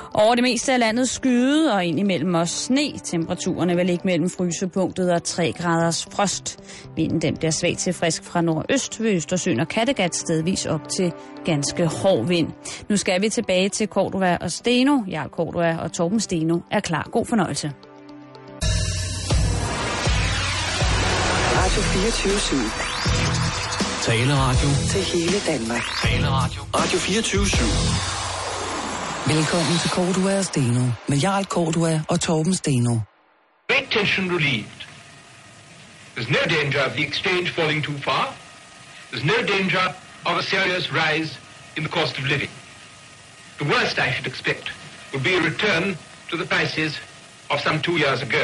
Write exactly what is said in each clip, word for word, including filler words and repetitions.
Over det meste af landet skyde og indimellem også sne. Temperaturerne vil ligge mellem frysepunktet og tre graders frost. Vinden den bliver svag til frisk fra nordøst ved Østersøen og Kattegat, stedvis op til ganske hård vind. Nu skal vi tilbage til Cordua og Steno. Jarl Cordua og Torben Steno er klar. God fornøjelse. Radio fireogtyve syv. Taleradio. Til hele Danmark. Taleradio. Radio fireogtyve syv. Velkommen til Cordua og Steno med Jarl Cordua og Torben Steno. Great tension relieved. There's no danger of the exchange falling too far. There's no danger of a serious rise in the cost of living. The worst I should expect would be a return to the prices of some two years ago.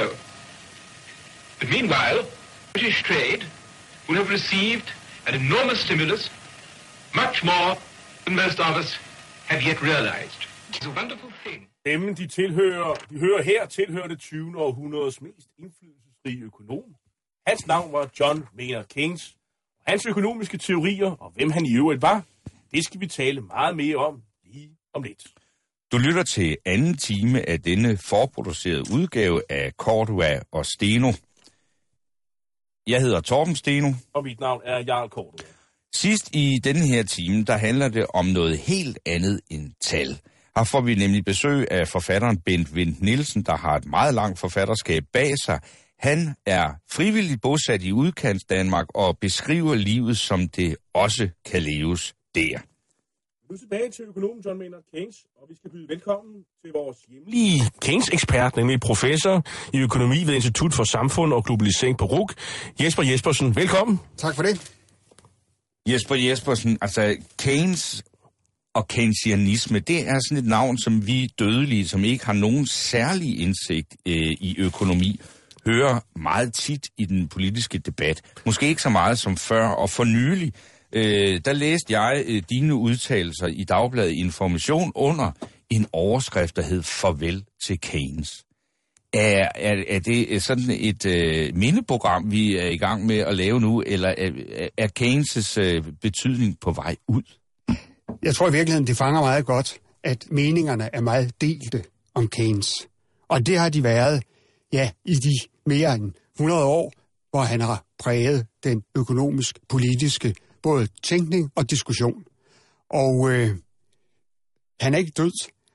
But meanwhile, British trade will have received an enormous stimulus, much more than most of us have yet realized. It's a wonderful thing. Dem, de, tilhører, de hører her, tilhører det tyvende århundredes mest indflydelsesrige økonom. Hans navn var John Maynard Keynes. Hans økonomiske teorier, og hvem han i øvrigt var, det skal vi tale meget mere om lige om lidt. Du lytter til anden time af denne forproducerede udgave af Cordua og Steno. Jeg hedder Torben Steno. Og mit navn er Jarl Cordua. Sidst i denne her time, der handler det om noget helt andet end tal. Her får vi nemlig besøg af forfatteren Bent Wendt Nielsen, der har et meget langt forfatterskab bag sig. Han er frivilligt bosat i udkants Danmark og beskriver livet, som det også kan leves der. Nu tilbage til økonomen John Maynard Keynes, og vi skal byde velkommen til vores hjemlige Keynes-ekspert, nemlig professor i økonomi ved Institut for Samfund og Globalisering på R U C, Jesper Jespersen. Velkommen. Tak for det. Jesper Jespersen, altså Keynes og keynesianisme, det er sådan et navn, som vi dødelige, som ikke har nogen særlig indsigt øh, i økonomi, hører meget tit i den politiske debat. Måske ikke så meget som før, og for nylig, øh, der læste jeg øh, dine udtalelser i Dagbladet Information under en overskrift, der hed Farvel til Keynes. Er, er, er det sådan et øh, mindeprogram, vi er i gang med at lave nu, eller er, er Keynes' øh, betydning på vej ud? Jeg tror i virkeligheden, det fanger meget godt, at meningerne er meget delte om Keynes. Og det har de været, ja, i de mere end hundrede år, hvor han har præget den økonomisk-politiske både tænkning og diskussion. Og øh, han er ikke død.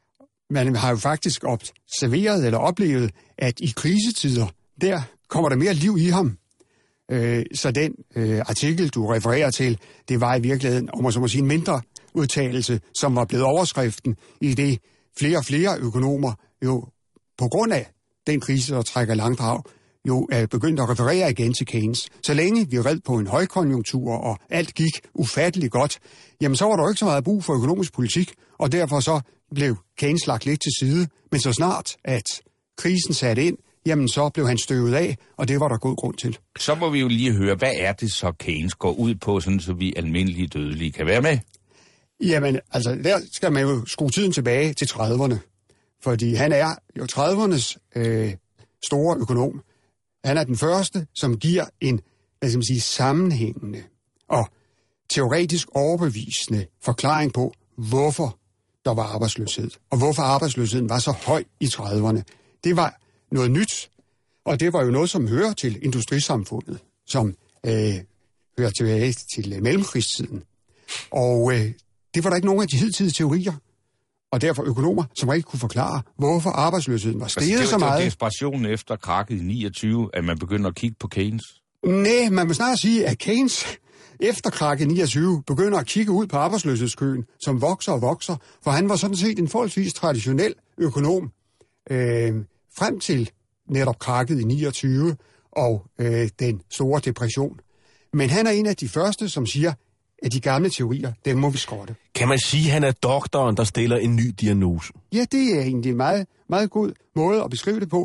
Man har jo faktisk observeret eller oplevet, at i krisetider, der kommer der mere liv i ham. Øh, så den øh, artikel, du refererer til, det var i virkeligheden, om man så må sige, en mindre udtalelse, som var blevet overskriften i det flere og flere økonomer jo på grund af den krise, der trækker langdrag, jo er begyndt at referere igen til Keynes. Så længe vi red på en højkonjunktur, og alt gik ufatteligt godt, jamen så var der jo ikke så meget brug for økonomisk politik, og derfor så blev Keynes lagt lidt til side. Men så snart, at krisen satte ind, jamen så blev han støvet af, og det var der god grund til. Så må vi jo lige høre, hvad er det så Keynes går ud på, sådan så vi almindelige dødelige kan være med? Jamen, altså, der skal man jo skrue tiden tilbage til trediverne. Fordi han er jo tredivernes øh, store økonom. Han er den første, som giver en, hvad skal man sige, sammenhængende og teoretisk overbevisende forklaring på, hvorfor der var arbejdsløshed. Og hvorfor arbejdsløsheden var så høj i trediverne. Det var noget nyt, og det var jo noget, som hører til industrisamfundet, som øh, hører tilbage til øh, mellemkrigstiden. Og øh, det var der ikke nogen af de hidtidige teorier, og derfor økonomer, som ikke kunne forklare, hvorfor arbejdsløsheden var steget altså, så meget. Det var desperationen efter krakket i niogtyve, at man begynder at kigge på Keynes? Nej, man må snart sige, at Keynes efter krakket i niogtyve begynder at kigge ud på arbejdsløshedskøen, som vokser og vokser, for han var sådan set en forholdsvis traditionel økonom øh, frem til netop krakket i niogtyve og øh, den store depression. Men han er en af de første, som siger, at de gamle teorier, dem må vi skrotte. Kan man sige, at han er doktoren, der stiller en ny diagnose? Ja, det er egentlig en meget, meget god måde at beskrive det på.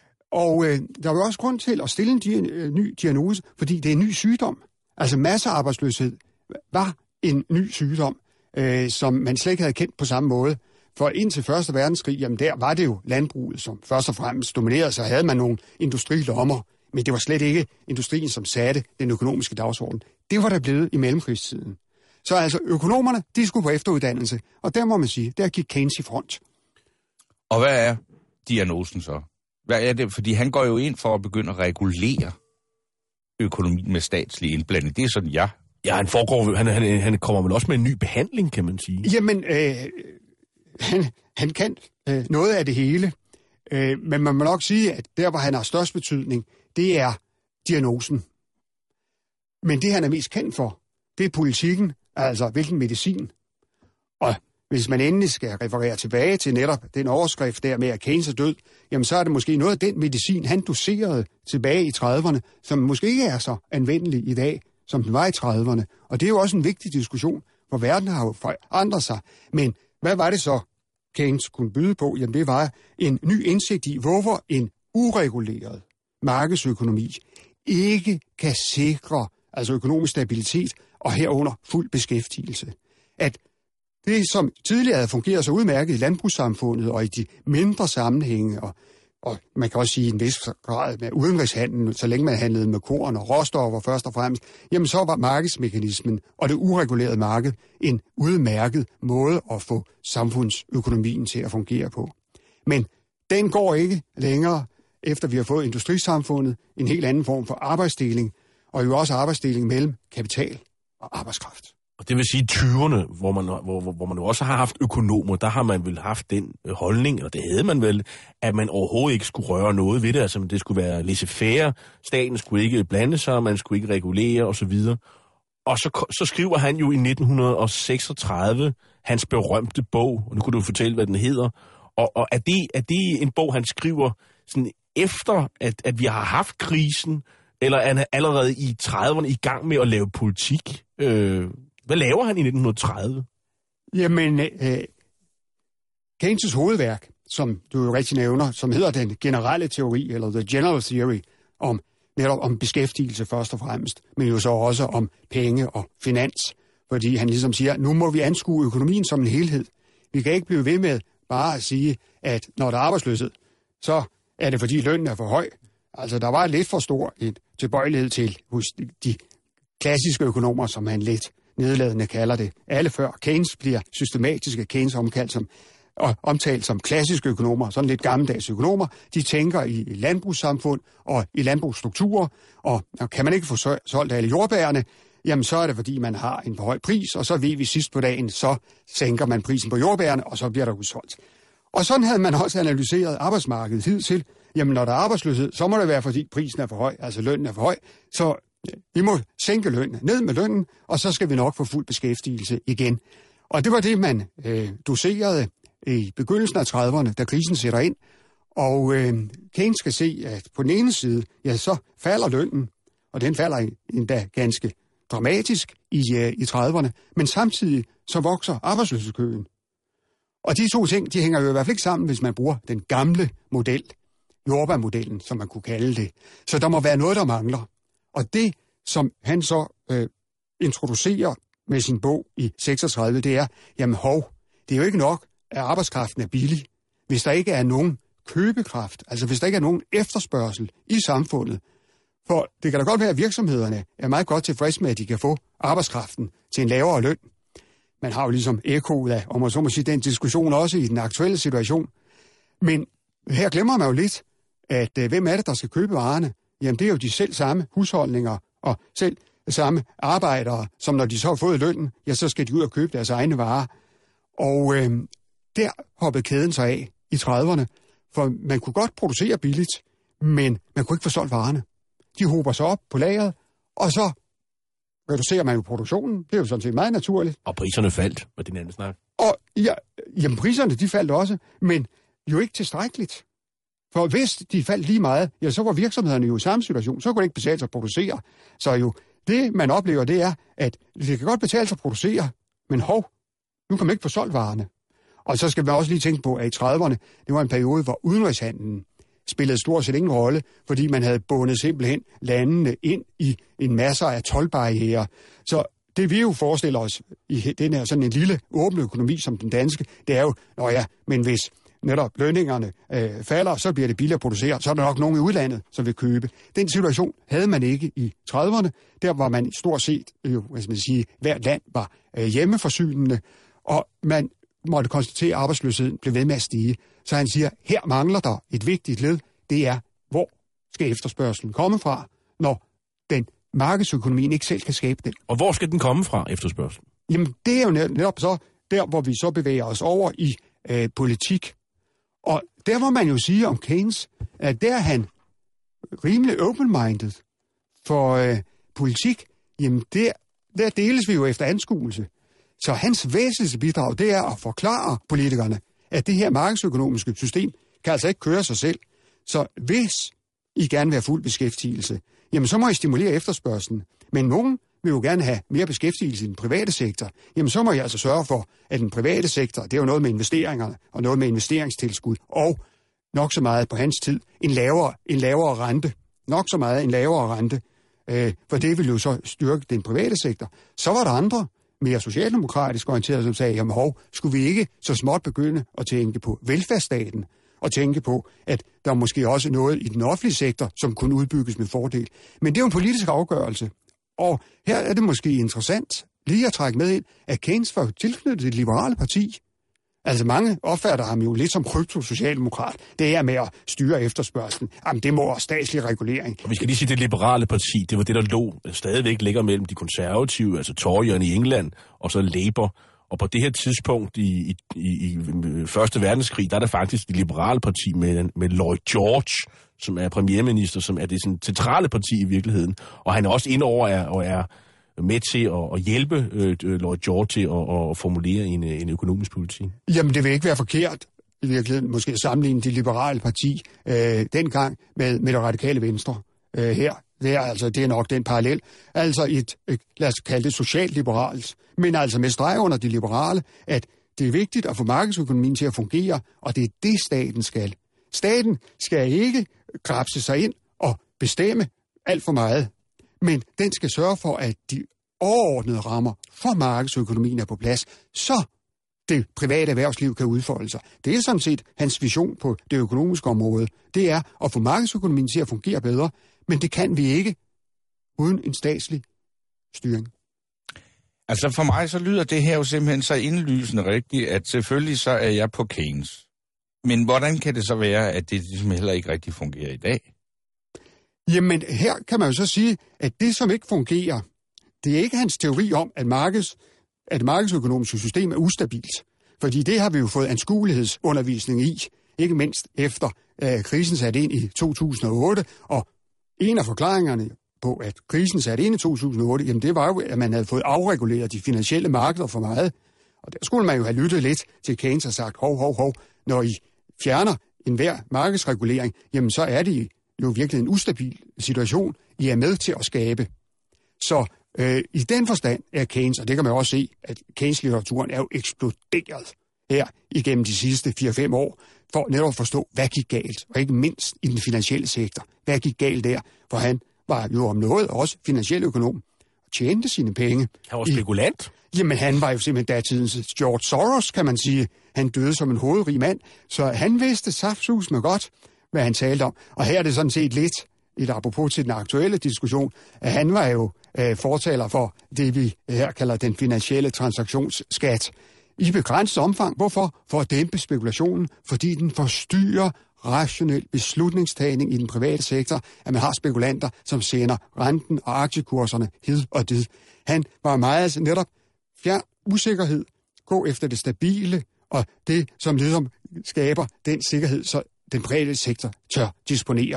Og øh, der er jo også grund til at stille en di- øh, ny diagnose, fordi det er en ny sygdom. Altså massearbejdsløshed var en ny sygdom, øh, som man slet ikke havde kendt på samme måde. For indtil første verdenskrig, jamen der var det jo landbruget, som først og fremmest dominerede, så havde man nogle industrilommer, men det var slet ikke industrien, som satte den økonomiske dagsorden. Det var der blevet i mellemkrigstiden. Så altså økonomerne, de skulle på efteruddannelse, og der må man sige, der gik Keynes i front. Og hvad er diagnosen så? Hvad er det? Fordi han går jo ind for at begynde at regulere økonomien med statslig indblanding. Det er sådan, ja. Ja, han, foregår, han, han, han kommer vel også med en ny behandling, kan man sige. Jamen, øh, han, han kan øh, noget af det hele. Øh, men man må nok sige, at der, hvor han har størst betydning, det er diagnosen. Men det, han er mest kendt for, det er politikken, altså hvilken medicin. Og hvis man endelig skal referere tilbage til netop den overskrift der med, at Keynes er død, jamen så er det måske noget af den medicin, han doserede tilbage i trediverne, som måske ikke er så anvendelig i dag, som den var i trediverne. Og det er jo også en vigtig diskussion, for verden har jo forandret sig. Men hvad var det så, Keynes kunne byde på? Jamen det var en ny indsigt i, hvorfor en ureguleret markedsøkonomi ikke kan sikre altså økonomisk stabilitet og herunder fuld beskæftigelse. At det, som tidligere havde fungeret så udmærket i landbrugssamfundet og i de mindre sammenhænge, og, og man kan også sige en vis grad med udenrigshandlen, så længe man handlede med korn og råstoffer først og fremmest, jamen så var markedsmekanismen og det uregulerede marked en udmærket måde at få samfundsøkonomien til at fungere på. Men den går ikke længere, efter vi har fået industrisamfundet, en helt anden form for arbejdsdeling, og jo også arbejdsdeling mellem kapital og arbejdskraft. Og det vil sige tyverne, hvor man, hvor, hvor man jo også har haft økonomer, der har man vel haft den holdning, og det havde man vel, at man overhovedet ikke skulle røre noget ved det, altså det skulle være laissez-faire, staten skulle ikke blande sig, man skulle ikke regulere osv. Og så, så skriver han jo i nitten seksogtredive hans berømte bog, og nu kunne du fortælle, hvad den hedder, og, og er, det, er det en bog, han skriver sådan efter, at, at vi har haft krisen, eller er han allerede i trediverne i gang med at lave politik? Øh, hvad laver han i nitten tredive? Jamen, øh, Keynes' hovedværk, som du jo rigtig nævner, som hedder den generelle teori, eller the general theory, om netop om beskæftigelse først og fremmest, men jo så også om penge og finans, fordi han ligesom siger, nu må vi anskue økonomien som en helhed. Vi kan ikke blive ved med bare at sige, at når der er arbejdsløshed, så er det fordi lønnen er for høj. Altså, der var lidt for stor en tilbøjelighed til hos de klassiske økonomer, som han lidt nedladende kalder det. Alle før Keynes bliver systematiske Keynes omtalt som, og omtalt som klassiske økonomer, sådan lidt gammeldags økonomer. De tænker i landbrugssamfund og i landbrugsstrukturer, og kan man ikke få solgt alle jordbærene, jamen så er det, fordi man har en for høj pris, og så ved vi sidst på dagen, så sænker man prisen på jordbærene, og så bliver der udsolgt. Og sådan havde man også analyseret arbejdsmarkedet hidtil. Jamen, når der er arbejdsløshed, så må det være, fordi prisen er for høj, altså lønnen er for høj. Så vi må sænke lønnen, ned med lønnen, og så skal vi nok få fuld beskæftigelse igen. Og det var det, man øh, doserede i begyndelsen af trediverne, da krisen sætter ind. Og øh, Keynes skal se, at på den ene side, ja, så falder lønnen, og den falder endda ganske dramatisk i, øh, i trediverne, men samtidig så vokser arbejdsløshedskøen. Og de to ting, de hænger jo i hvert fald ikke sammen, hvis man bruger den gamle model, jordbærmodellen, som man kunne kalde det. Så der må være noget, der mangler. Og det, som han så øh, introducerer med sin bog i seksogtredive, det er, jamen hov, det er jo ikke nok, at arbejdskraften er billig, hvis der ikke er nogen købekraft, altså hvis der ikke er nogen efterspørgsel i samfundet. For det kan da godt være, at virksomhederne er meget godt tilfredse med, at de kan få arbejdskraften til en lavere løn. Man har jo ligesom ekkoet af, om man så må sige, den diskussion også i den aktuelle situation. Men her glemmer man jo lidt, at øh, hvem er det, der skal købe varerne? Jamen det er jo de selv samme husholdninger og selv samme arbejdere, som når de så har fået lønnen, ja, så skal de ud og købe deres egne varer. Og øh, der hoppede kæden sig af i trediverne, for man kunne godt producere billigt, men man kunne ikke få solgt varerne. De hober sig op på lageret, og så reducerer man jo produktionen. Det er jo sådan set meget naturligt. Og priserne faldt, var din anden snak. Og ja, jamen priserne, de faldt også, men jo ikke tilstrækkeligt. For hvis de faldt lige meget, ja, så var virksomhederne jo i samme situation. Så kunne det ikke betale sig at producere. Så jo, det man oplever, det er, at det kan godt betale sig at producere, men hov, nu kan man ikke få solgt varerne. Og så skal man også lige tænke på, at i trediverne, det var en periode, hvor udenrigshandlen spillede stort set ingen rolle, fordi man havde bundet simpelthen landene ind i en masse af toldbarrierer. Så det vi jo forestiller os i den her sådan en lille åben økonomi som den danske, det er jo, nå ja, men hvis netop lønningerne øh, falder, så bliver det billigere at producere, så er der nok nogen i udlandet, som vil købe. Den situation havde man ikke i trediverne. Der var man stort set, jo, hvad skal man sige, hvert land var øh, hjemmeforsynende, og man måtte konstatere, at arbejdsløsheden blev ved med at stige. Så han siger, her mangler der et vigtigt led. Det er, hvor skal efterspørgselen komme fra, når den markedsøkonomien ikke selv kan skabe den. Og hvor skal den komme fra, efterspørgselen? Jamen, det er jo netop så der, hvor vi så bevæger os over i øh, politik. Og der må man jo sige om Keynes, at der er han rimelig open-minded for øh, politik. Jamen, der, der deles vi jo efter anskuelse. Så hans væsentligste bidrag, det er at forklare politikerne, at det her markedsøkonomiske system kan altså ikke køre sig selv. Så hvis I gerne vil have fuld beskæftigelse, jamen så må I stimulere efterspørgselen. Men nogen vil jo gerne have mere beskæftigelse i den private sektor. Jamen så må I altså sørge for, at den private sektor, det er jo noget med investeringerne og noget med investeringstilskud, og nok så meget på hans tid, en lavere, en lavere rente. Nok så meget en lavere rente, øh, for det vil jo så styrke den private sektor. Så var der andre, mere socialdemokratisk orienterede, som sagde, jamen hov, skulle vi ikke så småt begynde at tænke på velfærdsstaten, og tænke på, at der måske også er noget i den offentlige sektor, som kunne udbygges med fordel. Men det er jo en politisk afgørelse. Og her er det måske interessant lige at trække med ind, at Keynes var tilknyttet det liberale parti. Altså mange opfatter ham jo lidt som kryptosocialdemokrat. Det er med at styre efterspørgselen. Jamen det må også statslig regulering. Og vi skal lige sige, det liberale parti, det var det, der lå stadigvæk ligger mellem de konservative, altså Toryerne i England, og så Labour. Og på det her tidspunkt i, i, i Første Verdenskrig, der er der faktisk det liberale parti med, med Lloyd George, som er premierminister, som er det sådan, centrale parti i virkeligheden. Og han er også indover er, og er med til at, at hjælpe øh, Lloyd George til at, at formulere en, en økonomisk politik. Jamen det vil ikke være forkert i virkeligheden måske at sammenligne det liberale parti øh, dengang med, med det radikale venstre øh, her. Det er, altså, det er nok den parallel. Altså et, et, lad os kalde det socialliberalt, men altså med streg under de liberale, at det er vigtigt at få markedsøkonomien til at fungere, og det er det, staten skal. Staten skal ikke grabse sig ind og bestemme alt for meget, men den skal sørge for, at de overordnede rammer for markedsøkonomien er på plads, så det private erhvervsliv kan udfolde sig. Det er sådan set hans vision på det økonomiske område. Det er at få markedsøkonomien til at fungere bedre, men det kan vi ikke uden en statslig styring. Altså for mig så lyder det her jo simpelthen så indlysende rigtigt, at selvfølgelig så er jeg på Keynes. Men hvordan kan det så være, at det ligesom heller ikke rigtig fungerer i dag? Jamen her kan man jo så sige, at det som ikke fungerer, det er ikke hans teori om, at, markeds, at det markedsøkonomiske system er ustabilt. Fordi det har vi jo fået anskuelighedsundervisning i, ikke mindst efter uh, krisen satte ind i to tusind og otte, og en af forklaringerne på, at krisen satte ind i to tusind og otte, jamen det var jo, at man havde fået afreguleret de finansielle markeder for meget. Og der skulle man jo have lyttet lidt til Keynes og sagt, hov, hov, hov, når I fjerner enhver markedsregulering, jamen så er det jo virkelig en ustabil situation, I er med til at skabe. Så øh, i den forstand er Keynes, og det kan man også se, at Keynes-litteraturen er jo eksploderet her igennem de sidste fire fem år, for netop at forstå, hvad gik galt, og ikke mindst i den finansielle sektor. Hvad gik galt der? For han var jo om noget også finansiel økonom, og tjente sine penge. Han var spekulant? I, jamen, han var jo simpelthen datidens George Soros, kan man sige. Han døde som en hovedrig mand, så han vidste saftsus med godt, hvad han talte om. Og her er det sådan set lidt et apropos til den aktuelle diskussion, at han var jo øh, fortaler for det, vi her kalder den finansielle transaktionsskat. I begrænset omfang. Hvorfor? For at dæmpe spekulationen, fordi den forstyrrer rationel beslutningstagning i den private sektor, at man har spekulanter, som sender renten og aktiekurserne hid og did. Han var meget altså netop fjern usikkerhed, gå efter det stabile, og det, som ligesom skaber den sikkerhed, så den private sektor tør disponere.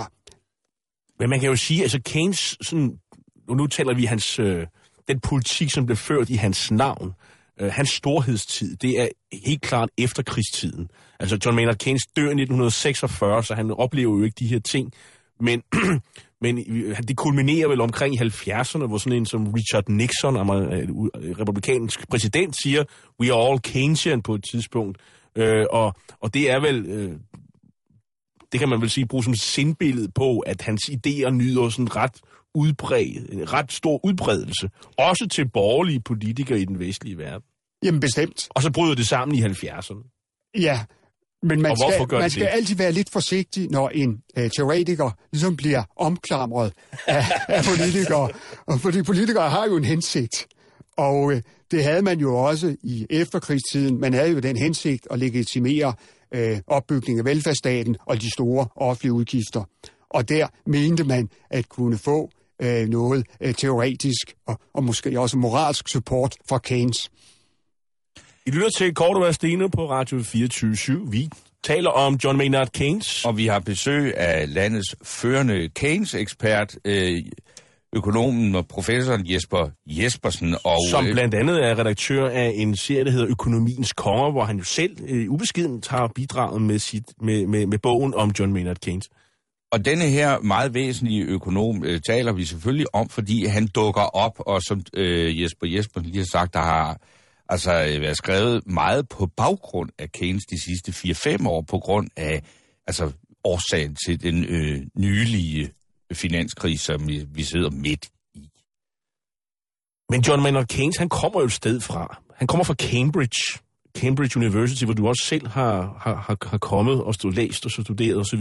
Men man kan jo sige, altså Keynes, sådan, nu taler vi hans, øh, den politik, som blev ført i hans navn, øh, hans storhedstid, det er helt klart efterkrigstiden. Altså John Maynard Keynes dør i nitten seksogfyrre, så han oplever jo ikke de her ting, men, men det kulminerer vel omkring i halvfjerdserne, hvor sådan en som Richard Nixon, republikansk præsident, siger, we are all Keynesian på et tidspunkt, øh, og, og det er vel... Øh, det kan man vel sige, bruge som sindbillede på, at hans idéer nyder sådan ret udbredt, en ret stor udbredelse, også til borgerlige politikere i den vestlige verden. Jamen bestemt. Og så bryder det sammen i halvfjerdserne. Ja, men man skal, man skal altid være lidt forsigtig, når en øh, teoretiker ligesom bliver omklamret af, af politikere. Og fordi politikere har jo en hensigt. Og øh, det havde man jo også i efterkrigstiden. Man havde jo den hensigt at legitimere øh, opbygning af velfærdsstaten og de store offentlige udgifter. Og der mente man at kunne få øh, noget øh, teoretisk og, og måske også moralsk support fra Keynes. I lytter til Cordua Steno på Radio fireogtyve syv. Vi taler om John Maynard Keynes. Og vi har besøg af landets førende Keynes-ekspert, øh, økonomen og professoren Jesper Jespersen. Og, som blandt andet er redaktør af en serie, der hedder Økonomiens Konger, hvor han jo selv øh, ubeskedent har bidraget med, sit, med, med, med bogen om John Maynard Keynes. Og denne her meget væsentlige økonom øh, taler vi selvfølgelig om, fordi han dukker op, og som øh, Jesper Jespersen lige har sagt, der har altså været skrevet meget på baggrund af Keynes de sidste fire fem år, på grund af altså årsagen til den øh, nylige finanskrise, som vi, vi sidder midt i. Men John Maynard Keynes, han kommer jo et sted fra. Han kommer fra Cambridge, Cambridge University, hvor du også selv har, har, har kommet og stået, læst og studeret osv.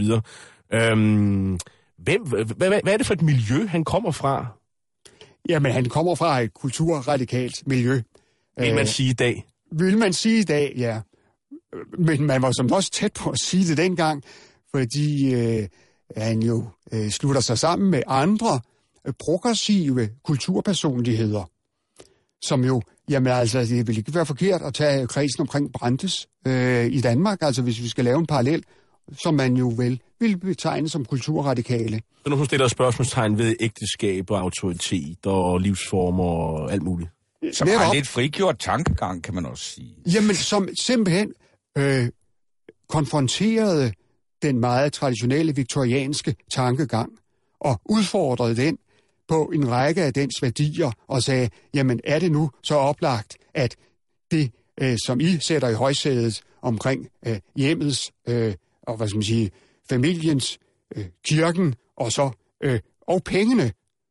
Øhm, hvem, hvad, hvad, hvad er det for et miljø, han kommer fra? Jamen, han kommer fra et kulturradikalt miljø. Vil man sige i dag? Vil man sige i dag, ja. Men man var som også tæt på at sige det dengang, fordi øh, han jo øh, slutter sig sammen med andre øh, progressive kulturpersonligheder, som jo, jamen altså, det vil ikke være forkert at tage kredsen omkring Brandes øh, i Danmark, altså hvis vi skal lave en parallel, som man jo vel vil betegne som kulturradikale. Så nu stiller spørgsmålstegn ved ægteskab og autoritet og livsformer og alt muligt. Som har lidt frigjort tankegang, kan man også sige. Jamen, som simpelthen øh, konfronterede den meget traditionelle viktorianske tankegang og udfordrede den på en række af dens værdier og sagde, jamen er det nu så oplagt, at det, øh, som I sætter i højsædet omkring øh, hjemmets øh, og hvad skal man sige, familiens, øh, kirken og så øh, og pengene,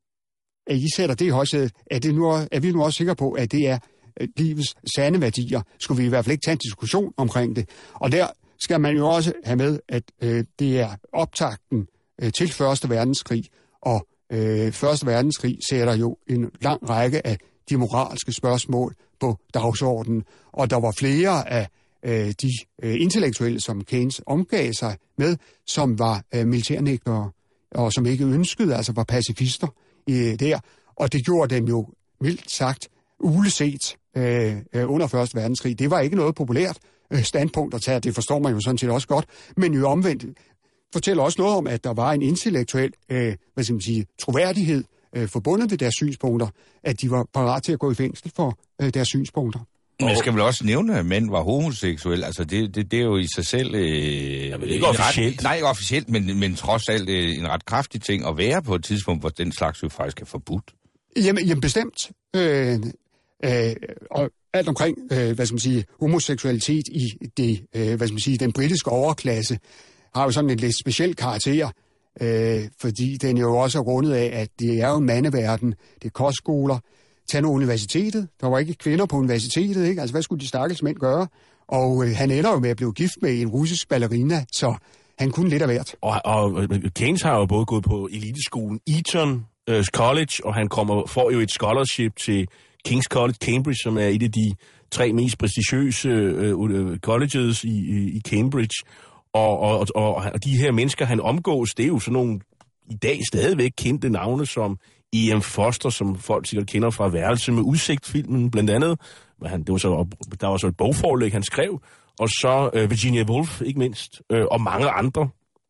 at I sætter det i højsædet, er, det nu, er vi nu også sikre på, at det er øh, livets sande værdier. Skulle vi i hvert fald ikke tage en diskussion omkring det. Og der skal man jo også have med, at øh, det er optakten øh, til Første Verdenskrig, og øh, Første Verdenskrig sætter jo en lang række af de moralske spørgsmål på dagsordenen, og der var flere af øh, de øh, intellektuelle, som Keynes omgav sig med, som var øh, militærnægtere, og som ikke ønskede, altså var pacifister øh, der, og det gjorde dem jo mildt sagt uleset øh, under Første Verdenskrig. Det var ikke noget populært øh, standpunkt at tage, det forstår man jo sådan set også godt, men jo omvendt fortæller også noget om, at der var en intellektuel øh, hvad skal man sige, troværdighed øh, forbundet med deres synspunkter, at de var parat til at gå i fængsel for øh, deres synspunkter. Men jeg skal vel også nævne, at mænd var homoseksuelle. Altså, det, det, det er jo i sig selv... Øh, jeg ved ikke officielt. Ret, nej, ikke officielt, men, men trods alt øh, en ret kraftig ting at være på et tidspunkt, hvor den slags jo faktisk er forbudt. Jamen, jamen bestemt. Øh, øh, og alt omkring, øh, hvad skal man sige, homoseksualitet i det, øh, hvad skal man sige, den britiske overklasse, har jo sådan en lidt speciel karakter, øh, fordi den jo også er rundet af, at det er jo en mandeverden, det er kostskoler. Tag nu universitetet. Der var ikke kvinder på universitetet, ikke? Altså, hvad skulle de stakkels mænd gøre? Og øh, han ender jo med at blive gift med en russisk ballerina, så han kunne lidt af hvert. Og, og Keynes har jo både gået på eliteskolen Eton uh, College, og han kommer, får jo et scholarship til King's College, Cambridge, som er et af de tre mest prestigiøse uh, colleges i, i Cambridge. Og, og, og, og de her mennesker, han omgås, det er jo sådan nogle i dag stadigvæk kendte navne som E M Foster, som folk sikkert kender fra Værelse med udsigt-filmen, blandt andet. Han, det var så, der var så et bogforlæg, han skrev. Og så uh, Virginia Woolf, ikke mindst, uh, og mange andre.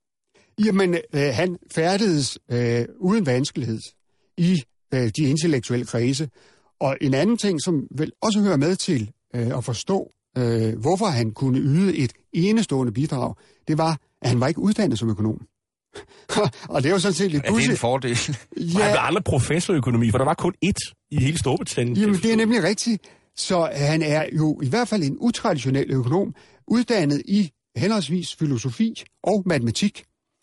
Jamen, øh, han færdedes øh, uden vanskelighed i øh, de intellektuelle kredse. Og en anden ting, som vel også hører med til øh, at forstå, øh, hvorfor han kunne yde et enestående bidrag, det var, at han var ikke uddannet som økonom. Og det er jo sådan set lidt pudsigt. Er det en fordel? Ja. Han var aldrig professor i økonomi, for der var kun ét i hele Storbritannien. Jamen, det er nemlig rigtigt. Så han er jo i hvert fald en utraditionel økonom, uddannet i henholdsvis filosofi og matematik.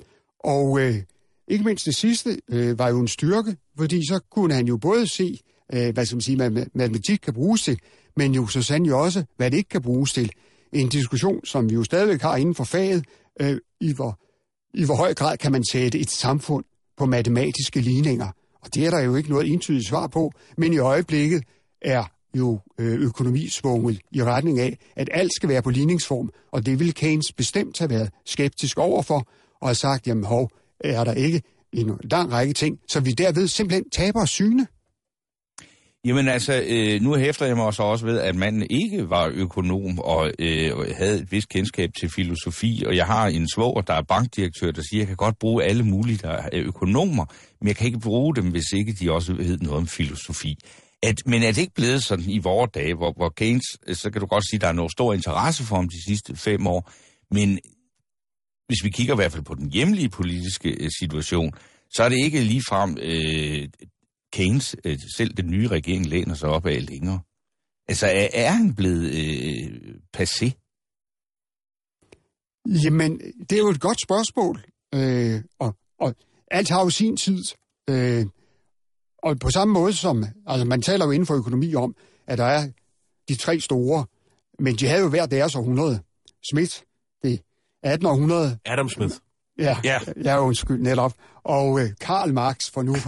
Og øh, ikke mindst det sidste øh, var jo en styrke, fordi så kunne han jo både se, øh, hvad skal man sige, hvad matematik kan bruges til, men jo så sandelig også, hvad det ikke kan bruges til. En diskussion, som vi jo stadigvæk har inden for faget, øh, i, hvor, i hvor høj grad kan man sætte et samfund på matematiske ligninger. Og det er der jo ikke noget entydigt svar på, men i øjeblikket er jo økonomi svunget i retning af, at alt skal være på ligningsform, og det ville Keynes bestemt have været skeptisk overfor, og have sagt, jamen hov, er der ikke en lang række ting, så vi derved simpelthen taber syne. Jamen altså, øh, nu hæfter jeg mig så også ved, at manden ikke var økonom og øh, havde et vist kendskab til filosofi, og jeg har en svoger, der er bankdirektør, der siger, at jeg kan godt bruge alle mulige, der er økonomer, men jeg kan ikke bruge dem, hvis ikke de også ved noget om filosofi. At, men er det ikke blevet sådan i vore dage, hvor, hvor Keynes, så kan du godt sige, at der er noget stor interesse for ham de sidste fem år, men hvis vi kigger i hvert fald på den hjemlige politiske situation, så er det ikke ligefrem øh, Keynes, øh, selv den nye regering, læner sig op af længere. Altså, er, er han blevet øh, passé? Jamen, det er jo et godt spørgsmål, øh, og, og alt har jo sin tid. Øh, og på samme måde som, altså man taler jo inden for økonomi om, at der er de tre store, men de havde jo hver deres århundrede. Smith, det attende århundrede. Adam Smith. Ja, ja. Jeg er jo undskyld netop. Og øh, Karl Marx, for nu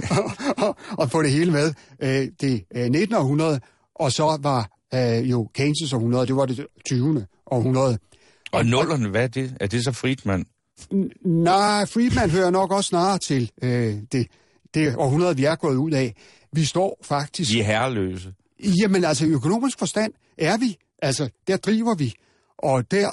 at få det hele med, øh, det øh, nittende århundrede, og så var øh, jo Keynes' århundrede, det var det tyvende århundrede. Og, og nullerne, hvad er det? Er det så Friedman? N- nej, Friedman hører nok også snarere til øh, det, det århundrede, vi er gået ud af. Vi står faktisk... Vi er herreløse. Jamen altså, i økonomisk forstand er vi. Altså, der driver vi. Og der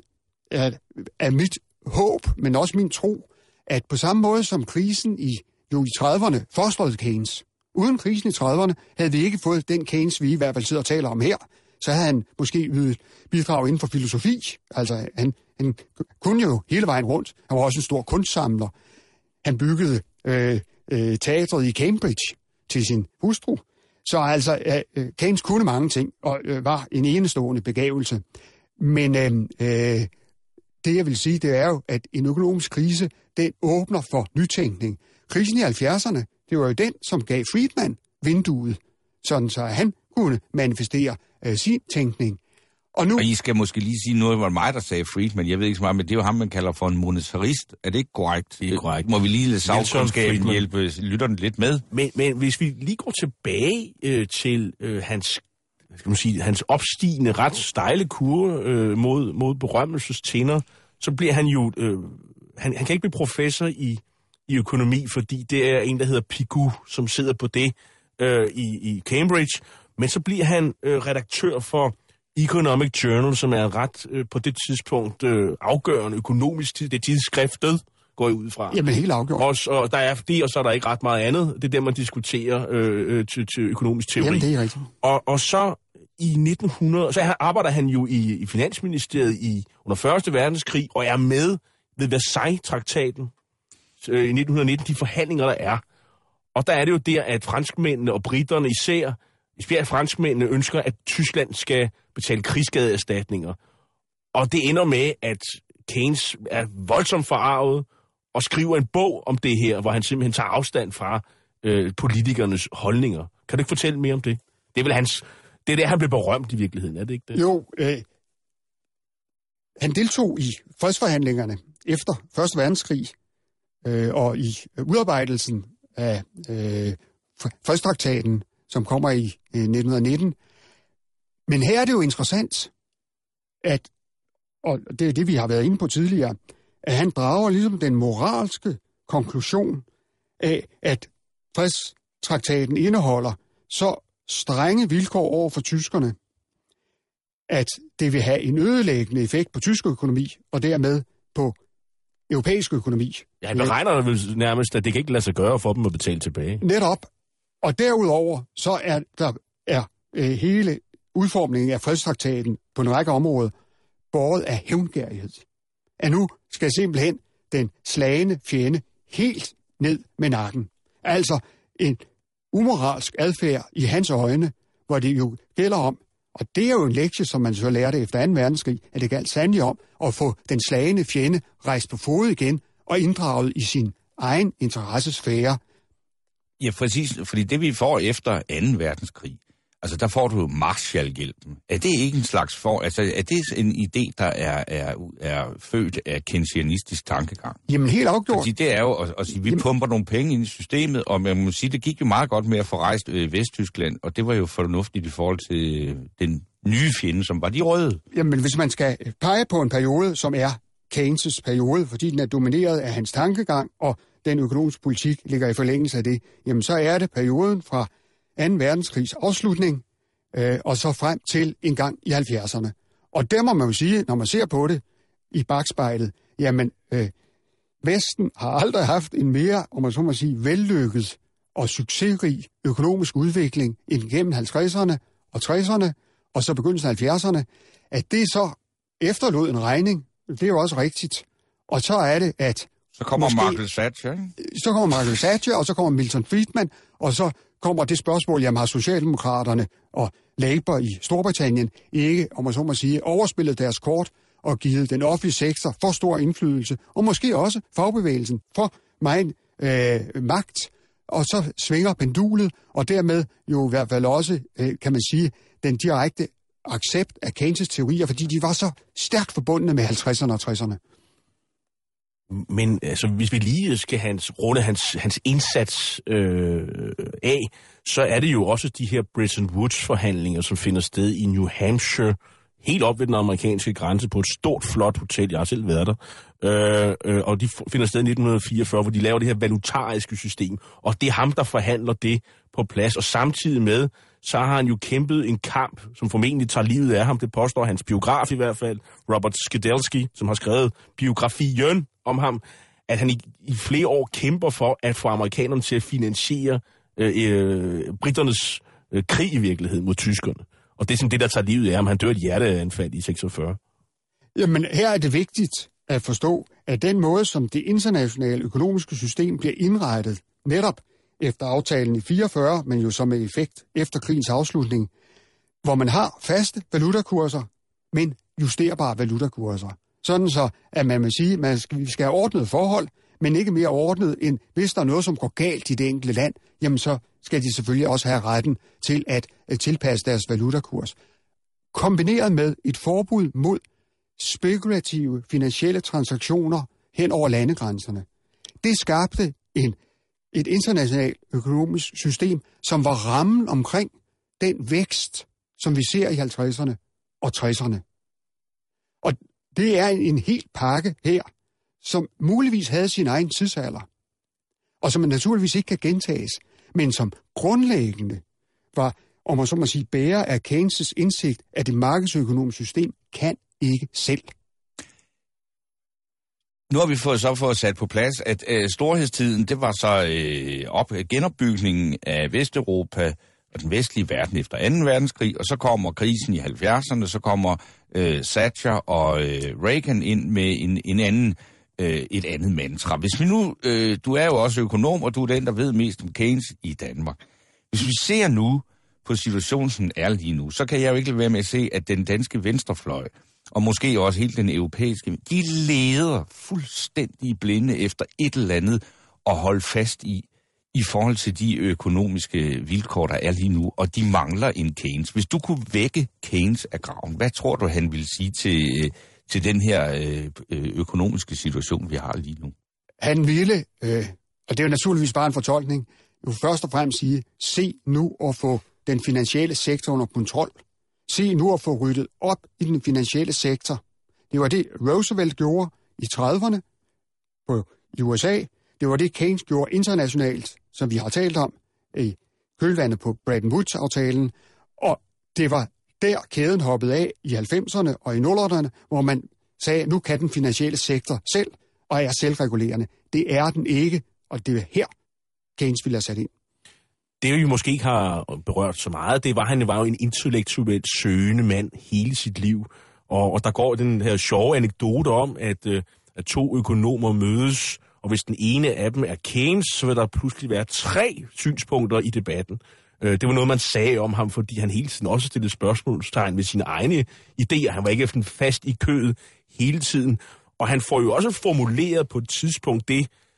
er, er mit håb, men også min tro, at på samme måde som krisen i, jo i trediverne fostrede Keynes. Uden krisen i trediverne havde vi ikke fået den Keynes, vi i hvert fald sidder og taler om her. Så havde han måske ydet bidrag inden for filosofi. Altså, han, han kunne jo hele vejen rundt. Han var også en stor kunstsamler. Han byggede øh, øh, teatret i Cambridge til sin hustru. Så altså, øh, Keynes kunne mange ting, og øh, var en enestående begævelse. Men øh, øh, det, jeg vil sige, det er jo, at en økonomisk krise, den åbner for nytænkning. Krisen i halvfjerdserne, det var jo den, som gav Friedman vinduet, sådan så han kunne manifestere øh, sin tænkning. Og, nu... og I skal måske lige sige noget, det var mig, der sagde Friedman. Jeg ved ikke så meget, men det er jo ham, man kalder for en monetarist. Er det ikke korrekt? Det er korrekt. Må vi lige lade sagkundskaben hjælpe lytterne lidt med? Men, men hvis vi lige går tilbage øh, til øh, hans, skal man sige, hans opstigende, ret stejle kurve øh, mod, mod berømmelsestinder, så bliver han jo... Øh, han, han kan ikke blive professor i, i økonomi, fordi det er en, der hedder Pigou, som sidder på det øh, i, i Cambridge. Men så bliver han øh, redaktør for Economic Journal, som er ret øh, på det tidspunkt øh, afgørende økonomisk tid. Det er tidsskriftet, går jeg ud fra. Jamen helt afgjort. Og, og der er det, og så er der ikke ret meget andet. Det er der, man diskuterer øh, til, til økonomisk teori. Jamen det er rigtigt. Og, og så i nitten hundrede, så arbejder han jo i, i Finansministeriet i, under første verdenskrig, og er med ved Versailles-traktaten øh, i nitten nitten, de forhandlinger, der er. Og der er det jo der, at franskmændene og britterne især, især franskmændene ønsker, at Tyskland skal betale krigsskadeerstatninger. Og det ender med, at Keynes er voldsomt forarvet og skriver en bog om det her, hvor han simpelthen tager afstand fra øh, politikernes holdninger. Kan du ikke fortælle mere om det? Det er vel hans... Det er der, han blev berømt i virkeligheden, er det ikke det? Jo, øh, han deltog i fredsforhandlingerne efter første verdenskrig, øh, og i udarbejdelsen af øh, fredstraktaten, som kommer i øh, nitten nitten. Men her er det jo interessant, at, og det er det, vi har været inde på tidligere, at han drager ligesom den moralske konklusion af, at fredstraktaten indeholder så strenge vilkår over for tyskerne, at det vil have en ødelæggende effekt på tysk økonomi, og dermed på europæisk økonomi. Ja, han beregner det vel nærmest, at det kan ikke lade sig gøre for dem at betale tilbage. Netop. Og derudover, så er der er, øh, hele udformningen af fredstraktaten på en række områder båret af hævngærighed. At nu skal simpelthen den slagende fjende helt ned med nakken. Altså en umoralsk adfærd i hans øjne, hvor det jo gælder om, og det er jo en lektie, som man så lærte efter anden verdenskrig, at det galt sandelig om at få den slagende fjende rejst på fod igen og inddraget i sin egen interessesfære. Ja, præcis, fordi det vi får efter anden verdenskrig, Altså, der får du jo Marshallhjælpen. Er det ikke en slags for... Altså, er det en idé, der er, er, er født af keynesianistisk tankegang? Jamen, helt afgjort. Fordi det er jo at, at sige, vi Jamen, pumper nogle penge ind i systemet, og man må sige, det gik jo meget godt med at få rejst øh, Vesttyskland, og det var jo fornuftigt i forhold til øh, den nye fjende, som var de røde. Jamen, hvis man skal pege på en periode, som er Keynes' periode, fordi den er domineret af hans tankegang, og den økonomiske politik ligger i forlængelse af det, jamen så er det perioden fra anden verdenskrigs afslutning, øh, og så frem til en gang i halvfjerdserne. Og der må man jo sige, når man ser på det i bakspejlet, jamen øh, Vesten har aldrig haft en mere, om man så må sige, vellykket og succesrig økonomisk udvikling end gennem halvtredserne og tresserne, og så begyndelsen af halvfjerdserne, at det så efterlod en regning, det er jo også rigtigt. Og så er det, at... Så kommer måske, Margaret Thatcher, ikke? Så kommer Margaret Thatcher, og så kommer Milton Friedman, og så kommer det spørgsmål, jamen har Socialdemokraterne og Labour i Storbritannien ikke, om man så må sige, overspillet deres kort og givet den offentlige sektor for stor indflydelse, og måske også fagbevægelsen for meget øh, magt, og så svinger pendulet, og dermed jo i hvert fald også, øh, kan man sige, den direkte accept af Keynes' teorier, fordi de var så stærkt forbundne med halvtredserne og tresserne. Men altså, hvis vi lige skal hans, runde hans, hans indsats øh, af, så er det jo også de her Bretton Woods-forhandlinger, som finder sted i New Hampshire, helt op ved den amerikanske grænse på et stort, flot hotel. Jeg har selv været der. Øh, øh, og de finder sted i nitten fireogfyrre, hvor de laver det her valutariske system. Og det er ham, der forhandler det på plads. Og samtidig med, så har han jo kæmpet en kamp, som formentlig tager livet af ham. Det påstår hans biograf i hvert fald, Robert Skidelsky, som har skrevet biografien om ham, at han i, i flere år kæmper for at få amerikanerne til at finansiere øh, øh, britternes øh, krig i virkeligheden mod tyskerne. Og det er sådan det, der tager livet af ham. Han dør et hjerteanfald i seksogfyrre. Jamen, her er det vigtigt at forstå, at den måde, som det internationale økonomiske system bliver indrettet, netop efter aftalen i fireogfyrre, men jo som med effekt efter krigens afslutning, hvor man har faste valutakurser, men justerbare valutakurser. Sådan så, at man vil sige, at man skal, vi skal have ordnet forhold, men ikke mere ordnet, end hvis der er noget, som går galt i det enkelte land, jamen så skal de selvfølgelig også have retten til at tilpasse deres valutakurs. Kombineret med et forbud mod spekulative finansielle transaktioner hen over landegrænserne. Det skabte en, et internationalt økonomisk system, som var rammen omkring den vækst, som vi ser i halvtredserne og tresserne. Og det er en, en helt pakke her, som muligvis havde sin egen tidsalder, og som naturligvis ikke kan gentages, men som grundlæggende var, om man så må sige, bærer af Keynes' indsigt, at det markedsøkonomiske system kan ikke selv. Nu har vi fået så fået sat på plads, at øh, storhedstiden, det var så øh, op, genopbygningen af Vesteuropa og den vestlige verden efter anden verdenskrig, og så kommer krisen i halvfjerdserne, så kommer øh, Thatcher og øh, Reagan ind med en, en anden, øh, et andet mantra. Hvis vi nu, øh, du er jo også økonom, og du er den, der ved mest om Keynes i Danmark. Hvis vi ser nu på situationen, som er lige nu, så kan jeg jo ikke lade være med at se, at den danske venstrefløj, og måske også helt den europæiske, de leder fuldstændig blinde efter et eller andet at holde fast i, i forhold til de økonomiske vilkår, der er lige nu, og de mangler en Keynes. Hvis du kunne vække Keynes af graven, hvad tror du, han vil sige til, til den her økonomiske situation, vi har lige nu? Han ville, øh, og det er jo naturligvis bare en fortolkning, jo først og fremmest sige, se nu at få den finansielle sektor under kontrol. Se nu at få ryddet op i den finansielle sektor. Det var det, Roosevelt gjorde i trediverne på, i U S A. Det var det, Keynes gjorde internationalt, som vi har talt om i kølvandet på Bretton Woods-aftalen. Og det var der, kæden hoppede af i halvfemserne og i nullerne, hvor man sagde, nu kan den finansielle sektor selv og er selvregulerende. Det er den ikke, og det er her, Keynes ville have sat ind. Det vi måske ikke har berørt så meget, det var, han var jo en intellektuelt søgende mand hele sit liv. Og, og der går den her sjove anekdote om, at, at to økonomer mødes, og hvis den ene af dem er Keynes, så vil der pludselig være tre synspunkter i debatten. Det var noget, man sagde om ham, fordi han hele tiden også stillede spørgsmålstegn ved sine egne idéer. Han var ikke efter fast i kødet hele tiden. Og han får jo også formuleret på et tidspunkt det,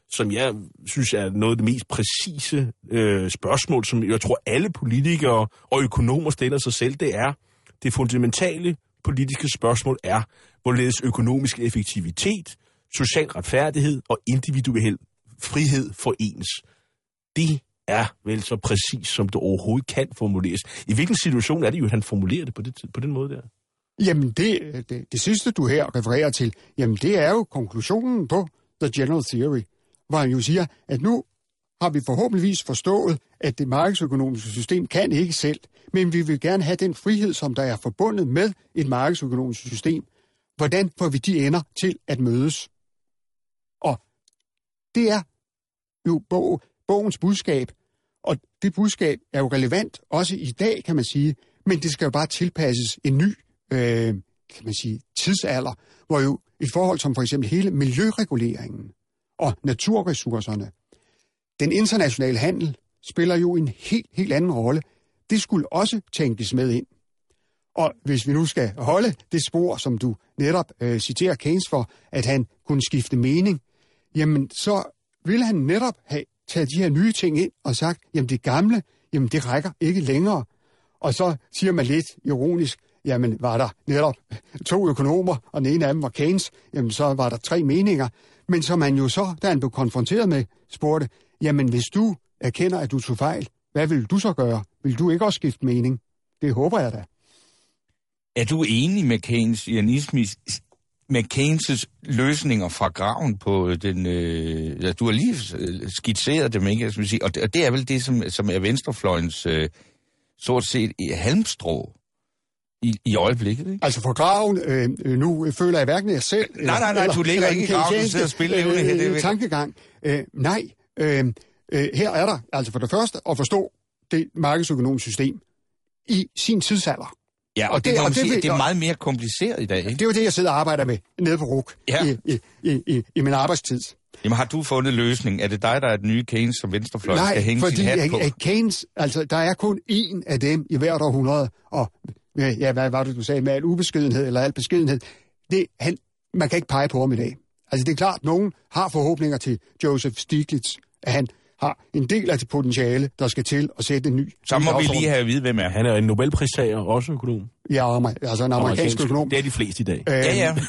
som jeg synes er noget af det mest præcise øh, spørgsmål, som jeg tror alle politikere og økonomer stiller sig selv, det er, det fundamentale politiske spørgsmål er, hvorledes økonomisk effektivitet, social retfærdighed og individuel frihed forenes. Det er vel så præcis, som det overhovedet kan formuleres. I hvilken situation er det jo, at han formulerer det på, det, på den måde der? Jamen, det, det, det sidste, du her refererer til, jamen det er jo konklusionen på The General Theory, hvor han jo siger, at nu har vi forhåbentligvis forstået, at det markedsøkonomiske system kan ikke selv, men vi vil gerne have den frihed, som der er forbundet med et markedsøkonomisk system. Hvordan får vi de ender til at mødes? Og det er jo bog, bogens budskab, og det budskab er jo relevant også i dag, kan man sige, men det skal jo bare tilpasses en ny øh, kan man sige, tidsalder, hvor jo et forhold som for eksempel hele miljøreguleringen og naturressourcerne, den internationale handel spiller jo en helt, helt anden rolle. Det skulle også tænkes med ind. Og hvis vi nu skal holde det spor, som du netop øh, citerer Keynes for, at han kunne skifte mening, jamen så ville han netop have taget de her nye ting ind og sagt, jamen det gamle, jamen det rækker ikke længere. Og så siger man lidt ironisk, jamen var der netop to økonomer, og den ene af dem var Keynes, jamen så var der tre meninger. Men som han jo så, da han blev konfronteret med, spurgte, jamen hvis du erkender, at du tog fejl, hvad vil du så gøre? Vil du ikke også skifte mening? Det håber jeg da. Er du enig med keynesianisme, med Keynes' løsninger fra graven på den... Øh, ja, du har lige skitseret dem, ikke? Jeg skal sige, og, det, og det er vel det, som, som er venstrefløjens øh, sort set halmstrå i, i øjeblikket, ikke? Altså for graven, øh, nu føler jeg hverken jeg selv... Nej, nej, nej, du ligger ikke i graven, du sidder og spiller øh, her. Det tankegang. Øh, nej, øh, øh, her er der altså for det første at forstå det markedsøkonomiske system i sin tidsalder. Ja, og, og, det, det, og sige, det, det er meget mere kompliceret i dag, ikke? Det er jo det, jeg sidder og arbejder med nede på R U K ja. i, i, i, i, i min arbejdstid. Jamen har du fundet løsning? Er det dig, der er den nye Keynes, som venstrefløj skal hænge sin hat på? Nej, fordi Keynes, altså der er kun én af dem i hvert århundrede, og ja, hvad var det, du sagde, med al ubeskedenhed eller al beskedenhed, det, han, man kan ikke pege på ham i dag. Altså det er klart, at nogen har forhåbninger til Joseph Stiglitz, at han har en del af det potentiale, der skal til at sætte en ny... Så må vi lige have at vide, hvem er. Han er en Nobelpristager, også økonom. Ja, altså en amerikansk økonom. Det er de fleste i dag. Øh, ja, ja.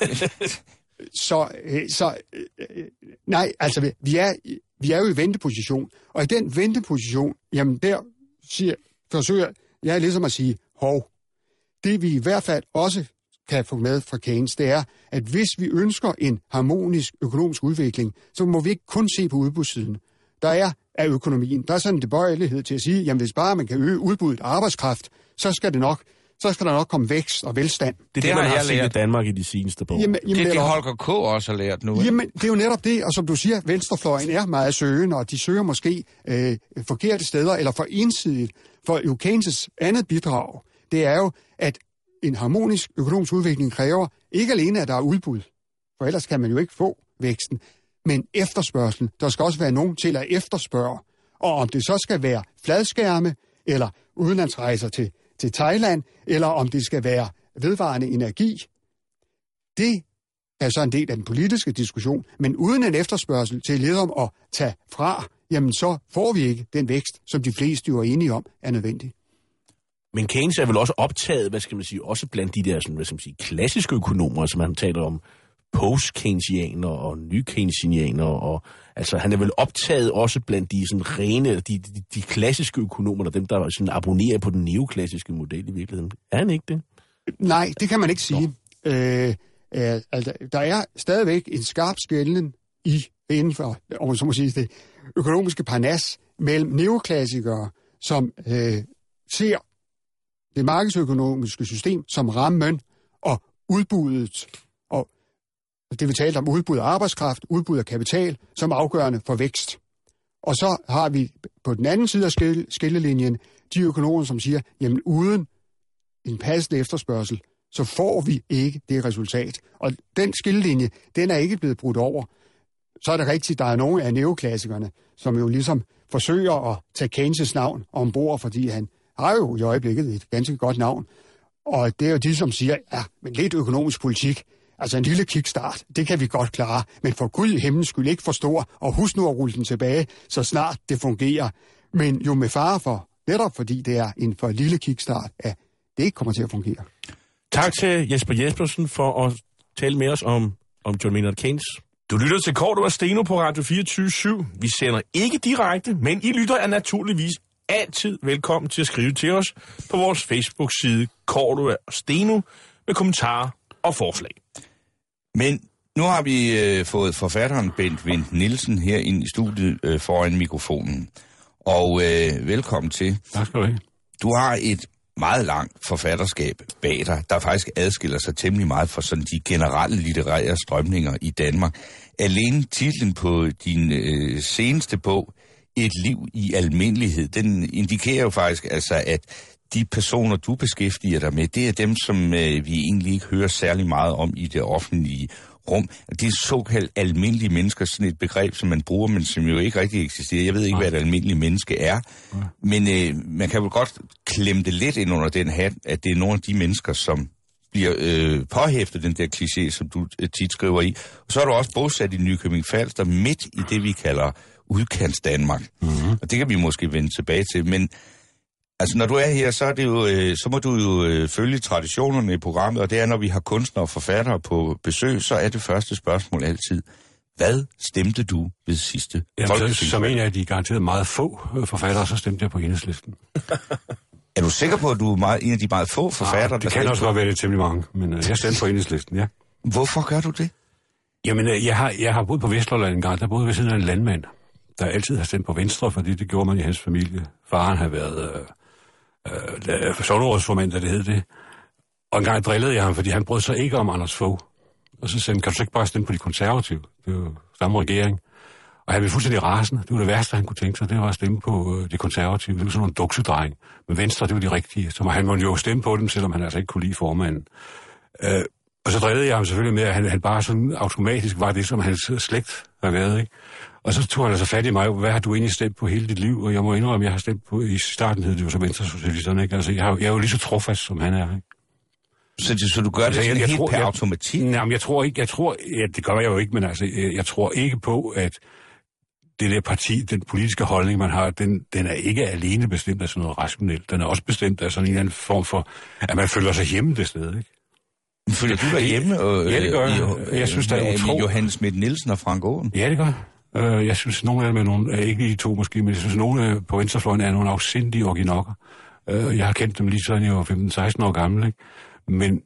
så, så øh, nej, altså vi er, vi er jo i venteposition, og i den venteposition, jamen der siger, forsøger jeg ligesom at sige, hov, det vi i hvert fald også kan få med fra Keynes, det er, at hvis vi ønsker en harmonisk økonomisk udvikling, så må vi ikke kun se på udbudssiden. Der er af økonomien. Der er sådan en tilbøjelighed til at sige, jamen hvis bare man kan øge udbuddet af arbejdskraft, så skal det nok, så skal der nok komme vækst og velstand. Det er det, det man har, har set i Danmark i de seneste par år. Jamen, jamen, det er det, Holger K. også har lært nu. Jamen, det er jo netop det, og som du siger, venstrefløjen er meget søgende, og de søger måske øh, forkerte steder, eller for ensidigt. For Keynes' andet bidrag, det er jo, at en harmonisk økonomisk udvikling kræver ikke alene, at der er udbud, for ellers kan man jo ikke få væksten, men efterspørgsel. Der skal også være nogen til at efterspørge. Og om det så skal være fladskærme, eller udenlandsrejser til, til Thailand, eller om det skal være vedvarende energi, det er så en del af den politiske diskussion. Men uden en efterspørgsel til ligesom at tage fra, jamen så får vi ikke den vækst, som de fleste jo er enige om, er nødvendig. Men Keynes er vel også optaget, hvad skal man sige, også blandt de der sådan, hvad skal man sige, klassiske økonomer, som han taler om, post-keynesianer og ny-keynesianer, og altså han er vel optaget også blandt de sådan rene, de, de, de klassiske økonomer, og dem, der sådan abonnerer på den neoklassiske model i virkeligheden. Er han ikke det? Nej, det kan man ikke sige. Øh, øh, altså, der er stadigvæk en skarp skelnen i, inden for, om man så må sige, det økonomiske parnas mellem neoklassikere, som øh, ser det markedsøkonomiske system som rammen og udbuddet, og det vi talte om udbud af arbejdskraft, udbud af kapital, som afgørende for vækst. Og så har vi på den anden side af skillelinjen de økonomer, som siger, jamen uden en passende efterspørgsel, så får vi ikke det resultat. Og den skillelinje, den er ikke blevet brudt over. Så er det rigtigt, der er nogle af neoklassikerne, som jo ligesom forsøger at tage Keynes' navn ombord, fordi han har jo i øjeblikket et ganske godt navn. Og det er jo de, som siger, ja, men lidt økonomisk politik, Altså en lille kickstart, det kan vi godt klare, men for Gud i himlen skyld ikke for stor, og husk nu at rulle den tilbage, så snart det fungerer. Men jo med fare for, netop fordi det er en for lille kickstart, at det ikke kommer til at fungere. Tak til Jesper Jespersen for at tale med os om, om John Maynard Keynes. Du lytter til Cordua Steno på Radio fireogtyve syv. Vi sender ikke direkte, men I lytter er naturligvis altid velkommen til at skrive til os på vores Facebook-side Cordua Steno med kommentarer og forslag. Men nu har vi øh, fået forfatteren Bent Wendt Nielsen her ind i studiet øh, foran mikrofonen. Og øh, velkommen til. Tak skal du have. Du har et meget langt forfatterskab bag dig, der faktisk adskiller sig temmelig meget fra sådan de generelle litterære strømninger i Danmark. Alene titlen på din øh, seneste bog, Et liv i almindelighed, den indikerer jo faktisk altså, at de personer, du beskæftiger dig med, det er dem, som øh, vi egentlig ikke hører særlig meget om i det offentlige rum. Det er såkaldt almindelige mennesker, sådan et begreb, som man bruger, men som jo ikke rigtig eksisterer. Jeg ved ikke, Nej. hvad et almindeligt menneske er, Nej. men øh, man kan jo godt klemme det lidt ind under den hat, at det er nogle af de mennesker, som bliver øh, påhæftet den der kliché, som du øh, tit skriver i. Og så er du også bosat i Nykøbing Falster, midt i det, vi kalder udkants Danmark. Mm-hmm. Og det kan vi måske vende tilbage til, men altså, når du er her, så, er det jo, øh, så må du jo øh, følge traditionerne i programmet, og det er, når vi har kunstnere og forfattere på besøg, så er det første spørgsmål altid, hvad stemte du ved sidste folketingsvalg? Som en af de garanteret meget få forfattere, så stemte jeg på Enhedslisten. Er du sikker på, at du er meget, en af de meget få forfattere? Ja, det kan også godt være, det temmelig mange, men øh, jeg stemte på Enhedslisten, ja. Hvorfor gør du det? Jamen, øh, jeg, har, jeg har boet på Vesterland en gang, der boede ved siden af en landmand, der altid har stemt på Venstre, fordi det gjorde man i hans familie. Faren havde været øh, øh, sovnerådsformand, da det hed det. Og en gang drillede jeg ham, fordi han brød sig ikke om Anders Fogh. Og så sagde han, kan du så ikke bare stemme på de konservative? Det var jo samme regering. Og han blev fuldstændig rasende. Det var det værste, han kunne tænke sig. Det var at stemme på øh, de konservative. Det var sådan nogle duksedreng. Men Venstre, det var de rigtige. Så han måtte jo stemme på dem, selvom han altså ikke kunne lide formanden. Øh, og så drillede jeg ham selvfølgelig med, at han, han bare sådan automatisk var det, som hans slægt har været, ikke? Og så tog han altså fat i mig, hvad har du egentlig stemt på hele dit liv? Og jeg må indrømme, jeg har stemt på, i starten hed det jo så Venstresocialisterne, ikke? Altså, jeg, har, jeg er jo lige så trofast, som han er, ikke? Så, det, så du gør altså, det sådan jeg, jeg helt tror, per jeg, automatik? Nej, men jeg tror ikke, jeg tror, ja, det gør jeg jo ikke, men altså, jeg, jeg tror ikke på, at det der parti, den politiske holdning, man har, den, den er ikke alene bestemt af sådan noget rationelt. Den er også bestemt af sådan en eller anden form for, at man føler sig hjemme det sted, ikke? Føler du dig hjemme? Og, ja, det gør jeg. I, jeg synes, der er utroligt. Johannes Schmidt Nielsen og Frank Aaen? Ja, det gør jeg. Jeg synes, nogle af dem er nogle, ikke de to måske, men jeg synes, nogle på venstrefløjen er nogle afsindige originokker. Jeg har kendt dem lige siden jeg var femten seksten år gammel, ikke? Men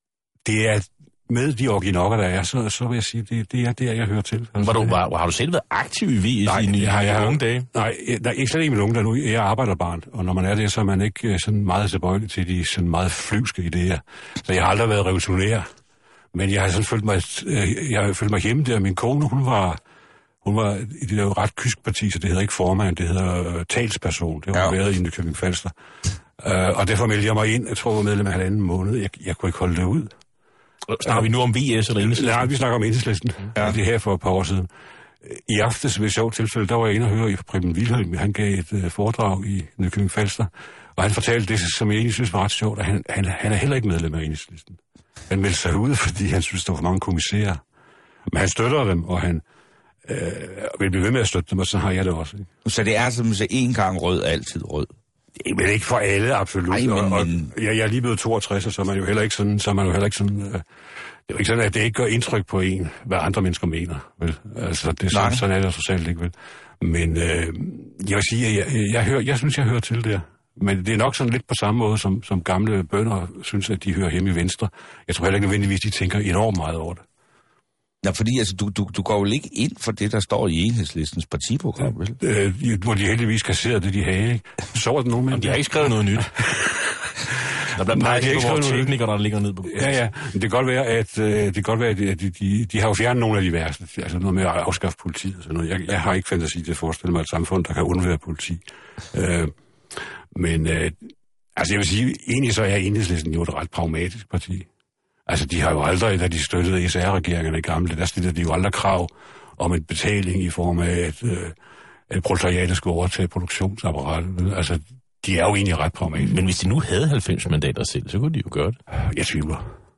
det er med de originokker, der er, så, så vil jeg sige, det, det er der, jeg hører til. Altså, var du, var, har du selv været aktiv i V S nej, i nye jeg, jeg, unge dage? Nej, jeg, ikke slet ikke med unge dage nu. Jeg er arbejderbarn, og når man er det, så er man ikke sådan meget tilbøjelig til de sådan meget flyvske idéer. Så jeg har aldrig været revolutionær, men jeg har sådan følt mig, jeg har følt mig hjemme der. Min kone, hun var, hun var i det der ret kysk parti, så det hedder ikke formand, det hedder uh, talsperson. Det har ja. været i Nykøbing Falster. Uh, og derfor meldte jeg mig ind, jeg tror, jeg var medlem af halvanden måned. Jeg, jeg kunne ikke holde det ud. Snakker vi nu om V S eller Enhedslisten? Nej, vi snakker om Enhedslisten. Ja. Det her for et par år siden. I aftes ved et sjovt tilfælde, der var jeg inde og høre i Preben Wilhelm. Han gav et uh, foredrag i Nykøbing Falster, og han fortalte det, som jeg egentlig synes var ret sjovt, at han, han, han er heller ikke medlem af Enhedslisten. Han meldte sig ud, fordi han synes, der var for mange kommissærer. Men han støtter dem, og han øh, vil blive ved med at støtte dem, og så har jeg det også. Ikke? Så det er som så en gang rød, altid rød? Men ikke for alle, absolut. Ej, men, og, og, men... jeg, jeg er lige blevet toogtres, så er man jo heller ikke sådan, så er man jo heller ikke sådan, øh, det er jo ikke sådan, at det ikke gør indtryk på en, hvad andre mennesker mener, vel? Altså, det er sådan, sådan er det socialt ikke, vel? Men øh, jeg vil sige, at jeg, jeg, jeg, hører, jeg synes, jeg hører til der. Men det er nok sådan lidt på samme måde, som, som gamle bønder synes, at de hører hjemme i Venstre. Jeg tror heller ikke nødvendigvis, de tænker enormt meget over det. Ja, fordi altså, du, du, du går jo ikke ind for det, der står i Enhedslistens partiprogram, vel? Øh, hvor de heldigvis kasserede det, de havde, ikke? Så var der nogen med. De har ikke skrevet noget nyt. Der bliver Nej, de har ikke skrevet nogle teknikere, der ligger ned på. Ja, ja. Men det kan godt være, at, øh, det kan godt være, at de, de, de har jo fjernet nogle af de værste. Altså noget med at afskaffe politiet og sådan noget. Jeg, jeg har ikke fantasi til at forestille mig et samfund, der kan undvære politi. Øh, men øh, altså jeg vil sige, egentlig så er Enhedslisten jo et ret pragmatisk parti. Altså, de har jo aldrig, da de støttede S R-regeringerne i gamle, der stillede de jo aldrig krav om en betaling i form af, at, øh, at proletariatet skulle overtage produktionsapparatet. Altså, de er jo egentlig ret pragmatiske. Men hvis de nu havde halvfems mandater selv, så kunne de jo gøre det. Jeg tvivler.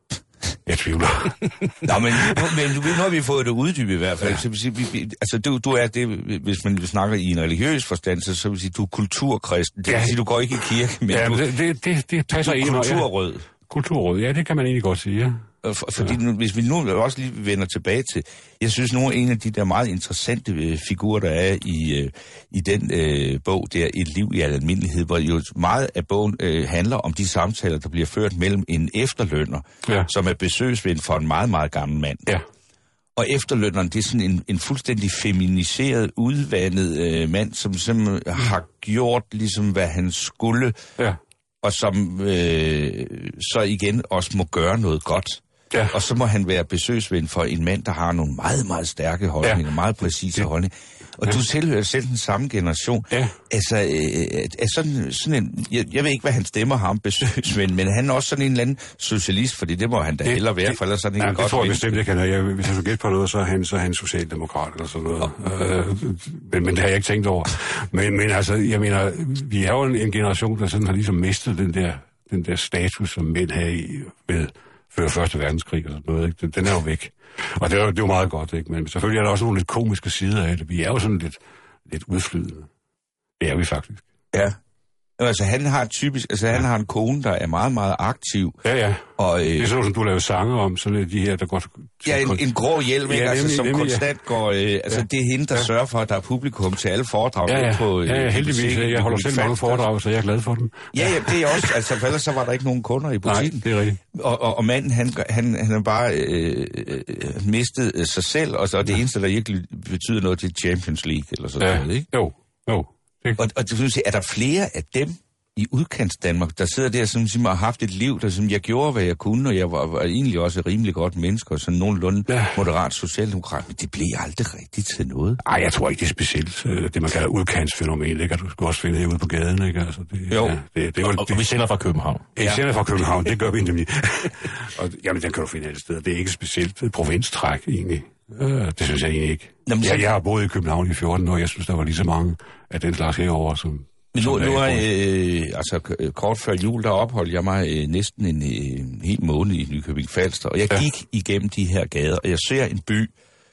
Jeg tvivler. Nå, men, men nu har vi fået det uddybet i hvert fald. Ja. Så vil sige, vi, vi, altså, du, du er det, hvis man snakker i en religiøs forstand, så, så vil sige, du er kulturkristen. Det vil ja. sige, du går ikke i kirke, men ja, du, men det, det, det, det passer du er kulturrød. Ja. Kulturrød, ja, det kan man egentlig godt sige, ja. For, fordi nu, hvis vi nu også lige vender tilbage til, jeg synes nu en af de der meget interessante øh, figurer, der er i, øh, i den øh, bog, der Et liv i al almindelighed, hvor jo meget af bogen øh, handler om de samtaler, der bliver ført mellem en efterlønner, ja. som er besøgsven for en meget, meget gammel mand. Ja. Og efterlønneren, det er sådan en, en fuldstændig feminiseret, udvandet øh, mand, som simpelthen mm. har gjort ligesom, hvad han skulle, ja. og som øh, så igen også må gøre noget godt. Ja. Og så må han være besøgsven for en mand, der har nogle meget, meget stærke holdninger, ja. meget præcise ja. holdninger. Og ja. du tilhører selv den samme generation. Ja. Altså, øh, er sådan, sådan en, jeg, jeg ved ikke, hvad han stemmer ham, besøgsven, men han er også sådan en eller anden socialist, fordi det må han da hellere være, for ellers sådan en ja, godt... det tror jeg bestemt ikke, han er. Jeg, hvis jeg skulle gætte på noget, så er han, så er han socialdemokrat eller sådan noget. Ja. Øh, men, men det har jeg ikke tænkt over. Men, men altså, jeg mener, vi er jo en, en generation, der sådan har ligesom mistet den der, den der status, som mænd har i ved... før første verdenskrig og sådan noget, ikke? Den, den er jo væk. Og det er, jo, det er jo meget godt, ikke? Men selvfølgelig er der også nogle lidt komiske sider af det. Vi er jo sådan lidt, lidt udflydende. Det er vi faktisk. Ja. Altså han har typisk, altså han har en kone, der er meget, meget aktiv. Ja, ja. Og, øh, det er sådan, som du laver sange om, sådan de her, der går... Ja, en, en grå hjelm, ja, altså, nemlig, som nemlig, konstant ja. går... Øh, altså ja. det er hende, der ja. sørger for, at der er publikum til alle foredrag. Ja, ja, på, ja, ja heldigvis. Jeg holder selv mange foredrag, så jeg er glad for dem. Ja, ja, det er også... Altså, for ellers så var der ikke nogen kunder i butikken. Nej, det er rigtigt. Og, og, og manden, han, han, han har bare øh, øh, mistet øh, sig selv, og så det eneste, der virkelig betyder noget til Champions League, eller sådan ja. noget, ikke? Jo, jo. Det... Og, og det vil sige, er der flere af dem, i udkants Danmark, der sidder der, som simpelthen har haft et liv, der som jeg gjorde, hvad jeg kunne, og jeg var, var egentlig også et rimelig godt menneske, og sådan nogenlunde ja. moderat socialdemokrat, men det blev aldrig rigtigt til noget. Ej, jeg tror ikke, det er specielt. Det, man kalder udkantsfænomen, det kan du også finde herude på gaden, ikke? Altså, det, jo, ja, det, det, og, og, det, og vi sender fra København. Ja, vi sender fra København, det gør vi nemlig. Og, jamen, den kan du finde alle steder. Det er ikke specielt provinstræk, egentlig. Det synes jeg egentlig ikke. Jamen, jeg, jeg har boet i København i fjorten år, og jeg synes, der var lige så mange af den slags herovre, som... Men nu, nu er øh, altså kort før jul, der opholdt jeg mig øh, næsten en øh, hel måned i Nykøbing Falster, og jeg ja. gik igennem de her gader, og jeg ser en by,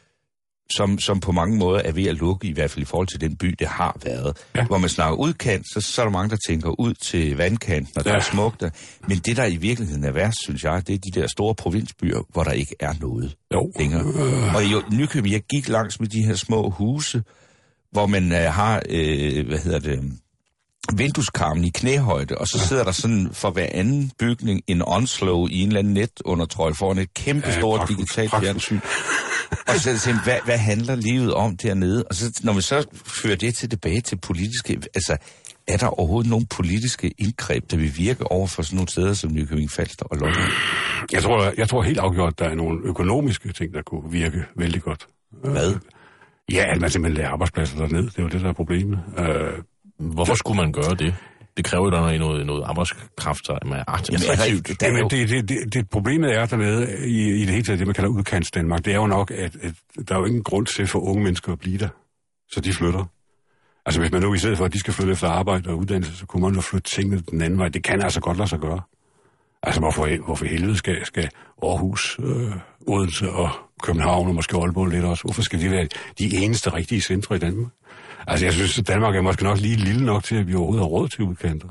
som, som på mange måder er ved at lukke, i hvert fald i forhold til den by, det har været. Ja. Hvor man snakker udkant, så, så er der mange, der tænker ud til vandkanten, og der ja. er smukt der. Men det, der i virkeligheden er værst, synes jeg, det er de der store provinsbyer, hvor der ikke er noget jo. længere. Øh. Og i Nykøbing, jeg gik langs med de her små huse, hvor man øh, har, øh, hvad hedder det... vindueskarmen i knæhøjde, og så sidder der sådan for hver anden bygning en Onslow i en eller anden netundertrøje foran et kæmpe ja, stort digitalt fjernsyn. Og så tænker hvad, hvad handler livet om dernede? Og så, når vi så fører det til tilbage til politiske... Altså, er der overhovedet nogle politiske indgreb, der vil virke over for sådan nogle steder som Nykøbing Falster og Lolland? Jeg tror, jeg tror helt afgjort, der er nogle økonomiske ting, der kunne virke vældig godt. Hvad? Ja, at man simpelthen lader arbejdspladser derned. Det er jo det, der er problemet. Hvorfor skulle man gøre det? Det kræver jo der noget, noget arbejdskraft, der er attraktivt. Jamen, det, det, det, det problemet er dernede, i, i det hele taget, det man kalder udkants Danmark, det er jo nok, at, at der er jo ingen grund til for unge mennesker at blive der. Så de flytter. Altså hvis man nu i stedet for, at de skal flytte efter arbejde og uddannelse, så kunne man jo flytte tingene den anden vej. Det kan altså godt lade sig gøre. Altså hvorfor, hvorfor helvede skal, skal Aarhus, øh, Odense og København og måske Aalborg lidt også, hvorfor skal de være de eneste rigtige centre i Danmark? Altså, jeg synes, at Danmark er måske nok lige lille nok til, at vi overhovedet har råd til udkanter.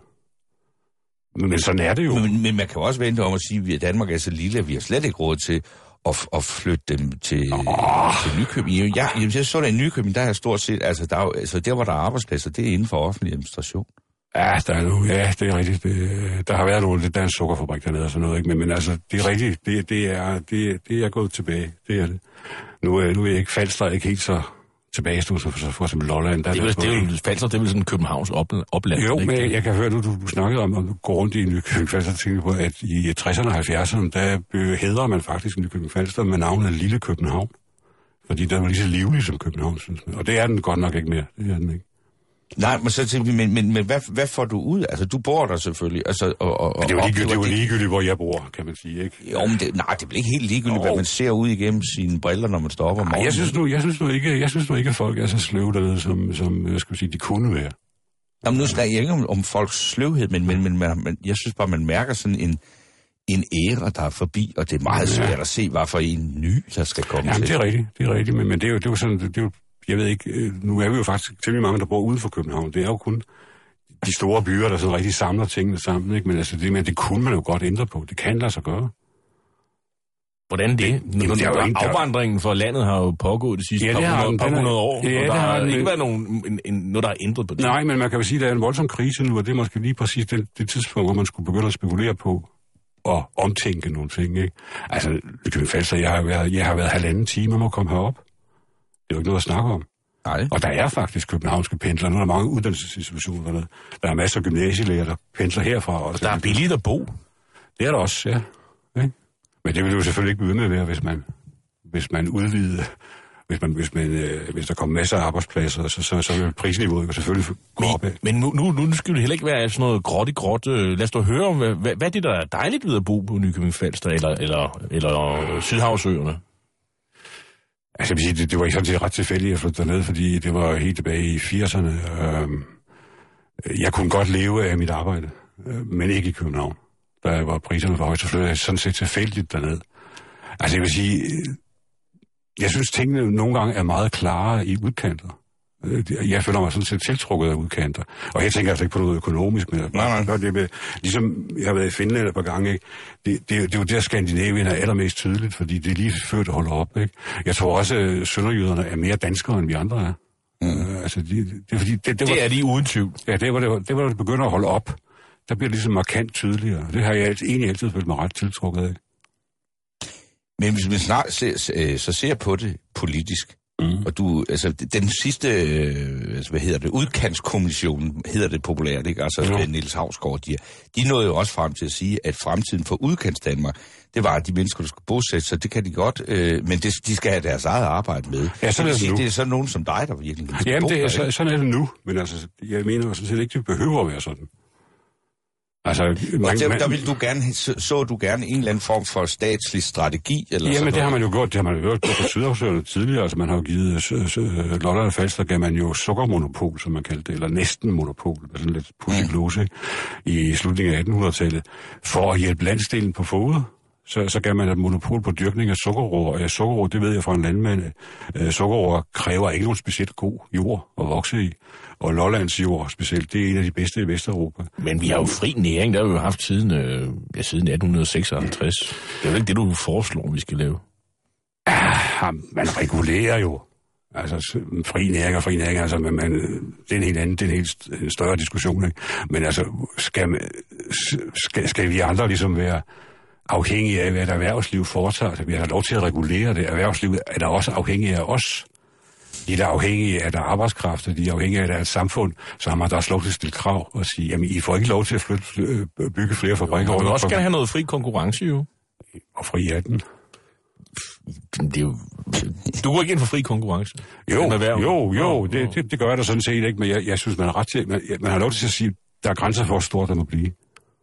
Men sådan er det jo. Men, men man kan jo også vente om at sige, at Danmark er så lille, at vi har slet ikke råd til at, at flytte dem til, oh. til Nykøbing. Jeg, jeg, jeg så der i Nykøbing, der er stort set, altså der, er, altså der, hvor der er arbejdspladser, det er inden for offentlig administration. Ja, der er nu, ja, det er rigtigt. Det, der har været nogle, der er en sukkerfabrik dernede og sådan noget, ikke? Men, men altså, det er rigtigt. Det, det, er, det, det er gået tilbage. Det er det. Nu, nu er jeg ikke Falster ikke helt så... tilbage stod så for, for eksempel Lolland. Der det er vel, det er jo, Falster, det er vel sådan Københavns opland. Jo, men ikke? Jeg kan høre, nu du, du snakkede om, at du går rundt i Nykøbing Falster, og tænker på, at i tresserne og halvfjerdserne, der hedder man faktisk Nykøbing Falster med navnet Lille København. Fordi der var lige så livlig som København, synes man. Og det er den godt nok ikke mere. Det er den ikke. Nej, men så tænker vi, men, men, men hvad, hvad får du ud? Altså, du bor der selvfølgelig. Altså, og, og, det er jo ligegyldigt, det er jo ligegyldigt, hvor jeg bor, kan man sige, ikke? Jo, men det, nej, det bliver ikke helt ligegyldigt, oh. hvad man ser ud igennem sine briller, når man står op om morgenen. Jeg synes nu, jeg synes nu ikke, jeg synes nu ikke, at folk er så sløve dernede, som, som jeg skulle sige, de kunne være. Jamen, nu snakker jeg ikke om, om folks sløvhed, men, men, men man, man, jeg synes bare, man mærker sådan en, en æra, der er forbi, og det er meget svært at se, hvad for en ny, der skal komme Jamen, til. det er rigtigt, det er rigtigt, men, men det er jo, det er jo sådan, det er jo, jeg ved ikke, nu er vi jo faktisk temmelig mange, der bor uden for København. Det er jo kun de store byer, der sådan rigtig samler tingene sammen, ikke? Men altså, det, men det kunne man jo godt ændre på. Det kan lade sig gøre. Hvordan det? Jamen, det er jo ikke, afvandringen for landet har jo pågået de sidste ja, par, hundrede, par hundrede år, ja, og der har har den, ikke været nogen, en, en, noget, der er ændret på det. Nej, men man kan jo sige, at der er en voldsom krise nu, og det er måske lige præcis det, det tidspunkt, hvor man skulle begynde at spekulere på og omtænke nogle ting, ikke? Altså, Nykøbing Falster, jeg har været, jeg har været halvanden time om at komme herop. Det er jo ikke noget at snakke om. Nej. Og der er faktisk københavnske pendlere. Nu er der mange uddannelsesinstitutioner dernede. Der er masser af gymnasielæger, der pendler herfra også. Der er billigt at bo. Det er der også, ja. Ikke? Men det vil jo selvfølgelig ikke blive med at være, hvis man, hvis man udvider, hvis, man, hvis, man, øh, hvis der kommer masser af arbejdspladser, så, så, så vil prisniveauet jo selvfølgelig gå op af. Men nu, nu, nu skal det heller ikke være sådan noget gråt i gråt. Lad os da høre om, hvad, hvad er det, der er dejligt ved at bo på Nykøbing Falster eller, eller, eller Sydhavsøerne? Altså, jeg vil sige, det, det var ikke sådan set ret tilfældigt, at jeg flyttede derned, fordi det var helt tilbage i firserne. Øhm, jeg kunne godt leve af mit arbejde, øh, men ikke i København. Der var priserne for højt, så flyttede jeg sådan set tilfældigt derned. Altså, jeg vil sige, jeg synes, tingene nogle gange er meget klare i udkanter. Jeg føler mig sådan set tiltrukket af udkanter. Og jeg tænker altså ikke på noget økonomisk, men nej, nej. Det med, ligesom jeg har været i Finland et par gange, ikke? Det, det, det er jo der, Skandinavien er allermest tydeligt, fordi det er lige før, det holder op. Ikke? Jeg tror også, at sønderjyderne er mere danskere, end vi andre er. Mm. Uh, altså, de, det, er, fordi, det, det, det var, er de uden tvivl. Ja, det var det, det, var det begynder at holde op. Der bliver det ligesom markant tydeligere. Det har jeg egentlig altid følt mig ret tiltrukket af. Men hvis vi snart ser, så ser på det politisk, mm. og du, altså den sidste, altså, hvad hedder det, udkantskommissionen, hedder det populært, ikke? Altså mm. Niels Hausgaard, de, de nåede jo også frem til at sige, at fremtiden for udkants Danmark, det var, at de mennesker, der skulle bosætte sig, det kan de godt, øh, men det, de skal have deres eget arbejde med. Ja, sådan er det, det, nu. det er sådan nogen som dig, der virkelig skal Jamen, bo det er, der, så, sådan er det nu, men altså, jeg mener jo sådan set ikke, det behøver at være sådan. Altså, man, der, man, der vil du gerne, så, så du gerne en eller anden form for statslig strategi? Eller jamen, det noget? har man jo gjort. Det har man jo gjort på Sydhavsøerne tidligere. Altså, man har jo givet Lolland og Falster, gav man jo sukkermonopol, som man kaldte det, eller næsten monopol, sådan lidt pudsigt mm. i slutningen af attenhundredetallet, for at hjælpe landsdelen på fode. Så, så gav man et monopol på dyrkning af sukkerroer. Og ja, sukkerroer, det ved jeg fra en landmand, uh, sukkerroer kræver ikke nogen specielt god jord at vokse i. Og Lollands jord specielt, det er en af de bedste i Vesteuropa. Men vi har jo fri næring, der har vi jo haft siden, øh, ja, siden atten seksoghalvtreds. Det er jo ikke det, du foreslår, vi skal lave. Ah, man regulerer jo. Altså, fri næring og fri næring, altså, man, man, det er en helt anden, det er en helt en større diskussion, ikke? Men altså, skal, man, skal, skal vi andre ligesom være afhængige af, hvad et erhvervsliv foretager? Altså, vi har lov til at regulere det. Erhvervslivet er der også afhængige af os. De er der afhængige af, der er arbejdskraft, de er afhængige af, der er et samfund, så har man der også lov til at stille krav og sige, jamen, I får ikke lov til at flytte, bygge flere fabrikker. Og vi også gerne have noget fri konkurrence, jo. Og fri af den. Det er jo... Du går ikke ind for fri konkurrence? Jo, jo, jo, det, det, det gør jeg da sådan set ikke, men jeg, jeg synes, man har ret til, man, man har lov til at sige, der er grænser for, hvor stort der må blive.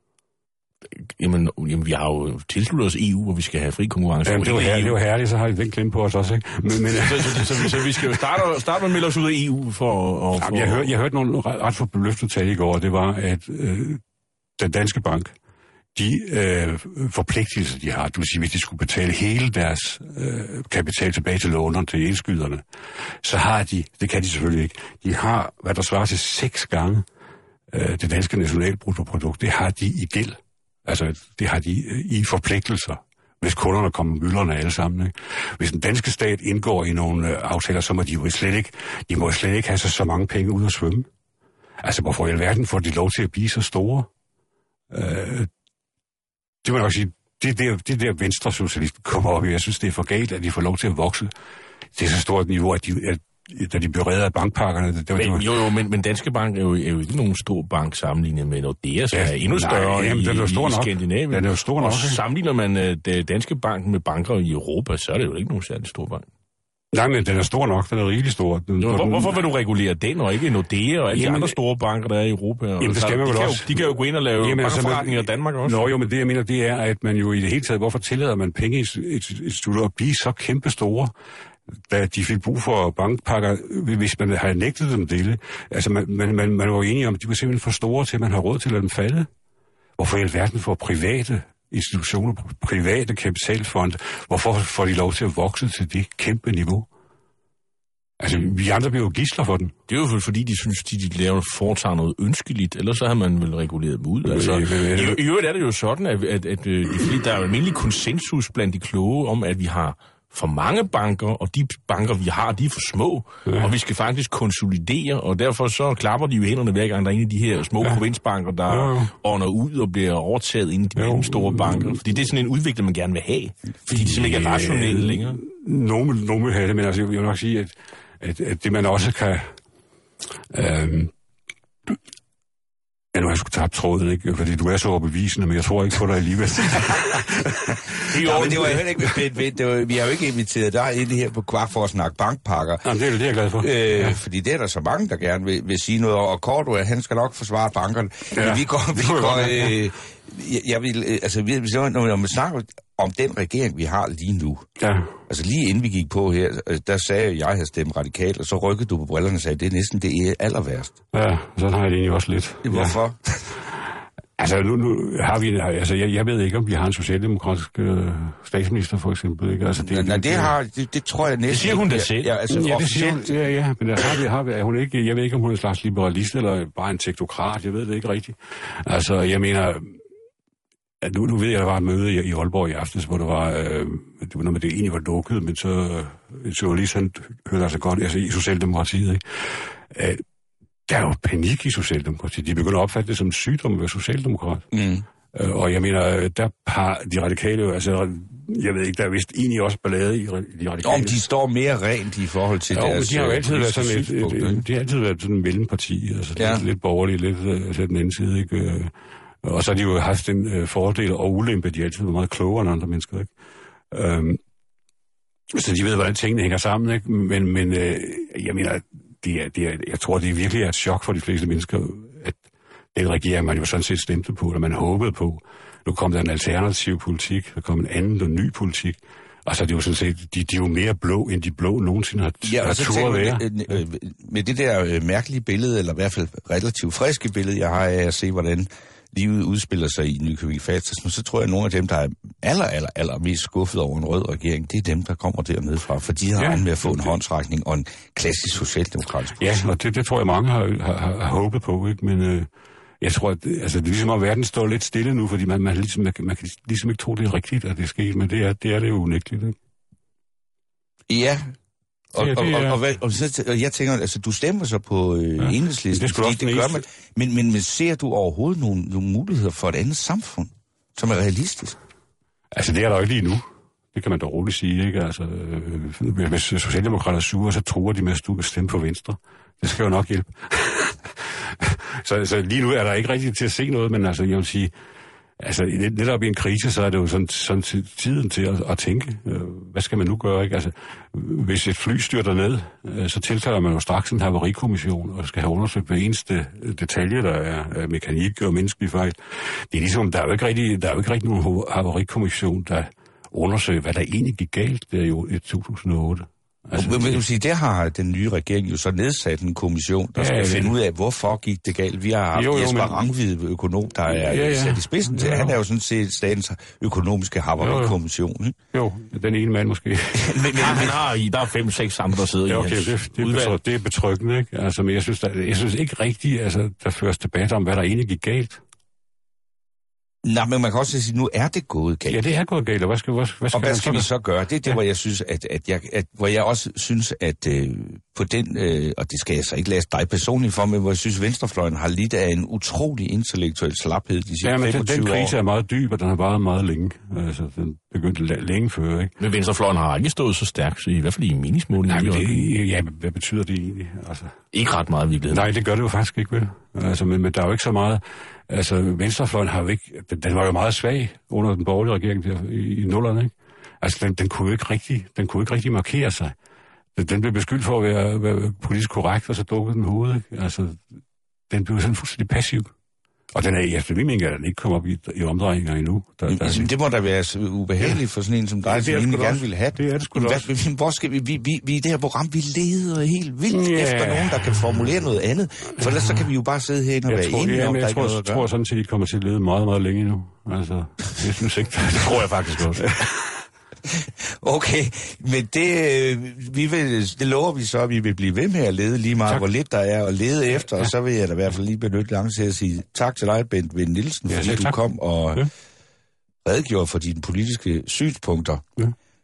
Jamen, jamen, vi har jo tilsluttet os E U, hvor vi skal have fri konkurrence. Jamen, det var herligt, det var herligt, så har de den klemme på os også, ikke? Men, men, så, så, så, så, så vi skal jo starte, starte med at melde os ud af E U for... Og, for... Jamen, jeg, hør, jeg hørte nogle ret, ret forbløffende tal i går, og det var, at øh, den danske bank, de øh, forpligtelser, de har, det vil sige, hvis de skulle betale hele deres øh, kapital tilbage til lånerne, til indskyderne, så har de, det kan de selvfølgelig ikke, de har, hvad der svarer til seks gange øh, det danske nationalbruttoprodukt, det har de i gæld. Altså, det har de øh, i forpligtelser, hvis kunderne kommer myldrene alle sammen. Ikke? Hvis den danske stat indgår i nogle øh, aftaler, så må de jo slet ikke, de må slet ikke have så, så mange penge ud at svømme. Altså, hvorfor i alverden får de lov til at blive så store? Øh, det må jeg nok sige, det der, det der venstresocialisten kommer op i. Jeg synes, det er for galt, at de får lov til at vokse til så stort niveau, at de, at, da de blev reddet af bankpakkerne. Det, det men, var, jo, jo, men, men Danske Bank er jo, er jo ikke nogen stor bank sammenlignet med Nordea, som ja, er endnu større nej, jamen, i, den er stor i nok. Skandinavien. Den er jo stor nok. Og sammenligner man uh, det Danske Bank med banker i Europa, så er det jo ikke nogen særlig stor bank. Nej, men den er stor nok. Den er rigtig stor. Den, jo, hvor, den, hvorfor vil du regulere den, og ikke Nordea og alle de andre store banker, der er i Europa? Og jamen, det skal man vel også. Jo, de kan jo gå ind og lave bankforretninger i Danmark også. Nå jo, men det jeg mener, det er, at man jo i det hele taget, hvorfor tillader man pengeinstitutter at blive så kæmpe store, da de fik brug for bankpakker, hvis man har nægtet dem dele. Altså, man, man, man var jo enige om, at de var simpelthen for store til, at man har råd til at lade dem falde. Hvorfor i alverden får private institutioner, private kapitalfonde, hvorfor får de lov til at vokse til det kæmpe niveau? Altså, vi andre bliver jo gidsler for den. Det er jo fordi, de synes, de, de laver, foretager noget ønskeligt, ellers så har man vel reguleret dem ud. Altså, i, I øvrigt er det jo sådan, at, at, at de, der er jo almindelig konsensus blandt de kloge om, at vi har for mange banker, og de banker, vi har, de er for små, ja. Og vi skal faktisk konsolidere, og derfor så klapper de jo hænderne hver gang, der er en af de her små ja. provinsbanker, der ja. ånder ud og bliver overtaget ind i de mellemstore banker. Fordi det er sådan en udvikling, man gerne vil have, fordi de simpelthen ikke er rationelle længere. Nogle, nogle vil have det, men altså, jeg vil nok sige, at, at, at det man også kan... Øhm, Ja, nu har jeg sgu tabt tråden, ikke? Fordi du er så overbevisende, men jeg tror ikke på dig alligevel. Ja, men det var jo heller ikke fedt ved. Det var, vi har jo ikke inviteret dig ind her på Kvart for at snakke bankpakker. Jamen, det er det, jeg er glad for. Øh, ja. Fordi det er der så mange, der gerne vil, vil sige noget. Og Cordua, han skal nok forsvare bankerne. Ja. Men vi går... Vi går godt, øh, ja. jeg, jeg vil, altså, vi, når man snakker om den regering, vi har lige nu. Ja. Altså lige inden vi gik på her, der sagde jeg, at jeg havde stemt radikalt, og så rykkede du på brillerne og sagde, at det er næsten det er aller værst. Ja, sådan har jeg det egentlig også lidt. Hvorfor? Ja. Altså, nu, nu har vi... Altså, jeg, jeg ved ikke, om vi har en socialdemokratisk øh, statsminister, for eksempel, ikke? Altså, det, nej, det, det, har, det, det tror jeg næsten... Det siger hun da selv. Ja, altså, ja, det siger hun, ja, ja, men der har vi, har vi, er hun ikke... Jeg ved ikke, om hun er en slags liberalist, eller bare en teknokrat, jeg ved det ikke rigtigt. Altså, jeg mener... At nu, nu ved jeg, at der var et møde i, i Aalborg i aftes, hvor der var... Øh, det var noget med, det egentlig var lukket, men så... Øh, journalist, han hørte altså godt, altså i Socialdemokratiet, ikke? Øh, Der er jo panik i Socialdemokratiet. De begynder at opfatte det som en sygdom at være socialdemokrat. Mm. Øh, og jeg mener, der har de radikale jo, altså, jeg ved ikke, der er vist egentlig også ballade i de radikale. Om de står mere rent i forhold til jo, deres... de har jo altid været sådan et, et, et, de har altid været sådan en mellemparti, altså ja. lidt, lidt borgerligt, lidt altså den anden side, ikke? Og så har de jo haft en uh, fordel og ulempe, de har altid været meget klogere end andre mennesker, ikke? Um, så de ved, hvordan tingene hænger sammen, ikke? Men, men uh, jeg mener... Det er, det er, jeg tror, det virkelig er et chok for de fleste mennesker, at den regering, man jo sådan set stemte på, eller man håbede på. Nu kom der en alternativ politik, der kom en anden og ny politik, og så er det jo sådan set, de, de er jo mere blå, end de blå nogensinde har, ja, har tur at være. Med, med det der øh, mærkelige billede, eller i hvert fald relativt friske billede, jeg har af at se, hvordan livet udspiller sig i Nykøbing Falster, så tror jeg, at nogle af dem, der er aller, aller, aller mest skuffet over en rød regering, det er dem, der kommer dernede fra, for de har ja, regnet med at få en håndsrækning og en klassisk socialdemokratisk politik. Ja, og det, det tror jeg, mange har, har, har håbet på, ikke? Men øh, jeg tror, at altså, det er ligesom, at verden står lidt stille nu, fordi man, man, ligesom, man, man kan ligesom ikke tro, det er rigtigt, at det er sket, men det er det, er det jo unægteligt, ikke? Ja. Og, og, og, og, og, så, og jeg tænker, altså du stemmer så på øh, ja, Enhedslisten, det, fordi det gør man. Men, men, men ser du overhovedet nogle, nogle muligheder for et andet samfund, som er realistisk? Altså det er der jo ikke lige nu. Det kan man da roligt sige, ikke? Altså, øh, hvis Socialdemokrater er sure, så tror de med at stemme på Venstre. Det skal jo nok hjælpe. så, så lige nu er der ikke rigtig til at se noget, men altså jeg vil sige, altså netop i en krise, så er det jo sådan, sådan tiden til at, at tænke, øh, hvad skal man nu gøre, ikke? Altså, hvis et fly styrter ned, øh, så tilkalder man jo straks en havarikommission, og skal have undersøgt hver eneste detalje, der er øh, mekanik og menneskelig fejl. Det er ligesom, der er jo ikke rigtig, der er jo ikke rigtig nogen havarikommission, der undersøger, hvad der egentlig gik galt der jo i to tusind og otte. Altså, men, men, sige, der har den nye regering jo så nedsat en kommission, der ja, skal ja, finde ud af, hvorfor gik det galt. Vi har haft jo, jo, Jesper men... Rangvid, økonom, der er ja, ja. sat i spidsen til. Ja, han er jo sådan set statens økonomiske havarikommission. Ikke? Jo, den ene mand måske. men, men han har i, der er fem, seks andre, der sidder ja, okay, i hans det, det, er betryg, det er betryggende, ikke? Altså, men jeg synes, der, jeg synes ikke rigtigt, altså, der føres debat om, hvad der egentlig gik galt. Nej, men man kan også sige, nu er det gået galt. Ja, det er gået galt, og hvad skal, hvad, hvad skal, og hvad skal vi så gøre? Det er det, ja. hvor jeg synes, at, at jeg, at, hvor jeg også synes, at øh, på den, øh, og det skal jeg så ikke læse dig personligt for, men hvor jeg synes, venstrefløjen har lidt af en utrolig intellektuel slaphed de sidste ja, men femogtyve den, den krise år. er meget dyb, og den har varet meget længe. Altså, den begyndte længe før, ikke? Men venstrefløjen har ikke stået så stærkt, så i hvert fald i meningsmålingen. Nej, men det, ja, hvad betyder det egentlig? Altså, ikke ret meget, vi ved. Nej, det gør det jo faktisk ikke, vel? Altså, men, men der er jo ikke så meget... Altså, venstrefløjen har jo ikke... Den, den var jo meget svag under den borgerlige regering der i, i nullerne, ikke? Altså, den, den, kunne jo ikke rigtig, den kunne ikke rigtig markere sig. Den, den blev beskyldt for at være, være politisk korrekt, og så dukkede den hovedet, ikke? Altså, den blev sådan fuldstændig passiv. Og den er, efter min mening, er den ikke kommet op i, i omdrejninger endnu. Der, der altså, det må da være så ubehageligt ja. for sådan en som dig, ja, som egentlig gerne vil have. Det er det sgu da også. Hvor skal vi, vi, vi, vi i det her program, vi leder helt vildt ja. efter nogen, der kan formulere noget andet. For ellers så kan vi jo bare sidde herinde og jeg være tror, enige ja, om, der jeg ikke tror, noget at gøre. Jeg tror sådan set, I kommer til at lede meget, meget længe endnu. Altså, jeg synes ikke, det tror jeg faktisk også. Okay, men det, vi vil, det lover vi så, at vi vil blive ved med at lede lige meget, tak. hvor lidt der er at lede efter, ja. og så vil jeg da i hvert fald lige benytte langt til at sige tak til dig, Bent Vind Nielsen, fordi ja, du kom og ja. redegjorde for dine politiske synspunkter. Ja.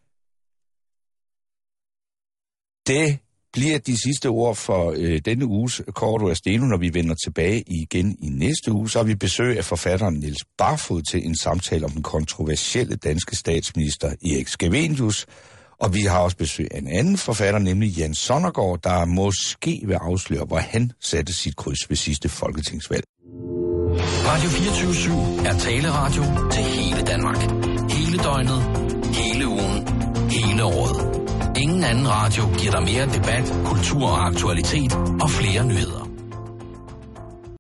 Det bliver de sidste ord for øh, denne uges Cordua og Steno, når vi vender tilbage igen i næste uge. Så har vi besøg af forfatteren Niels Barfod til en samtale om den kontroversielle danske statsminister Erik Scavenius. Og vi har også besøg af en anden forfatter, nemlig Jan Sonnergaard, der måske vil afsløre, hvor han satte sit kryds ved sidste folketingsvalg. Radio fireogtyve syv er taleradio til hele Danmark. Hele døgnet, hele ugen, hele året. Ingen anden radio giver dig mere debat, kultur og aktualitet og flere nyheder.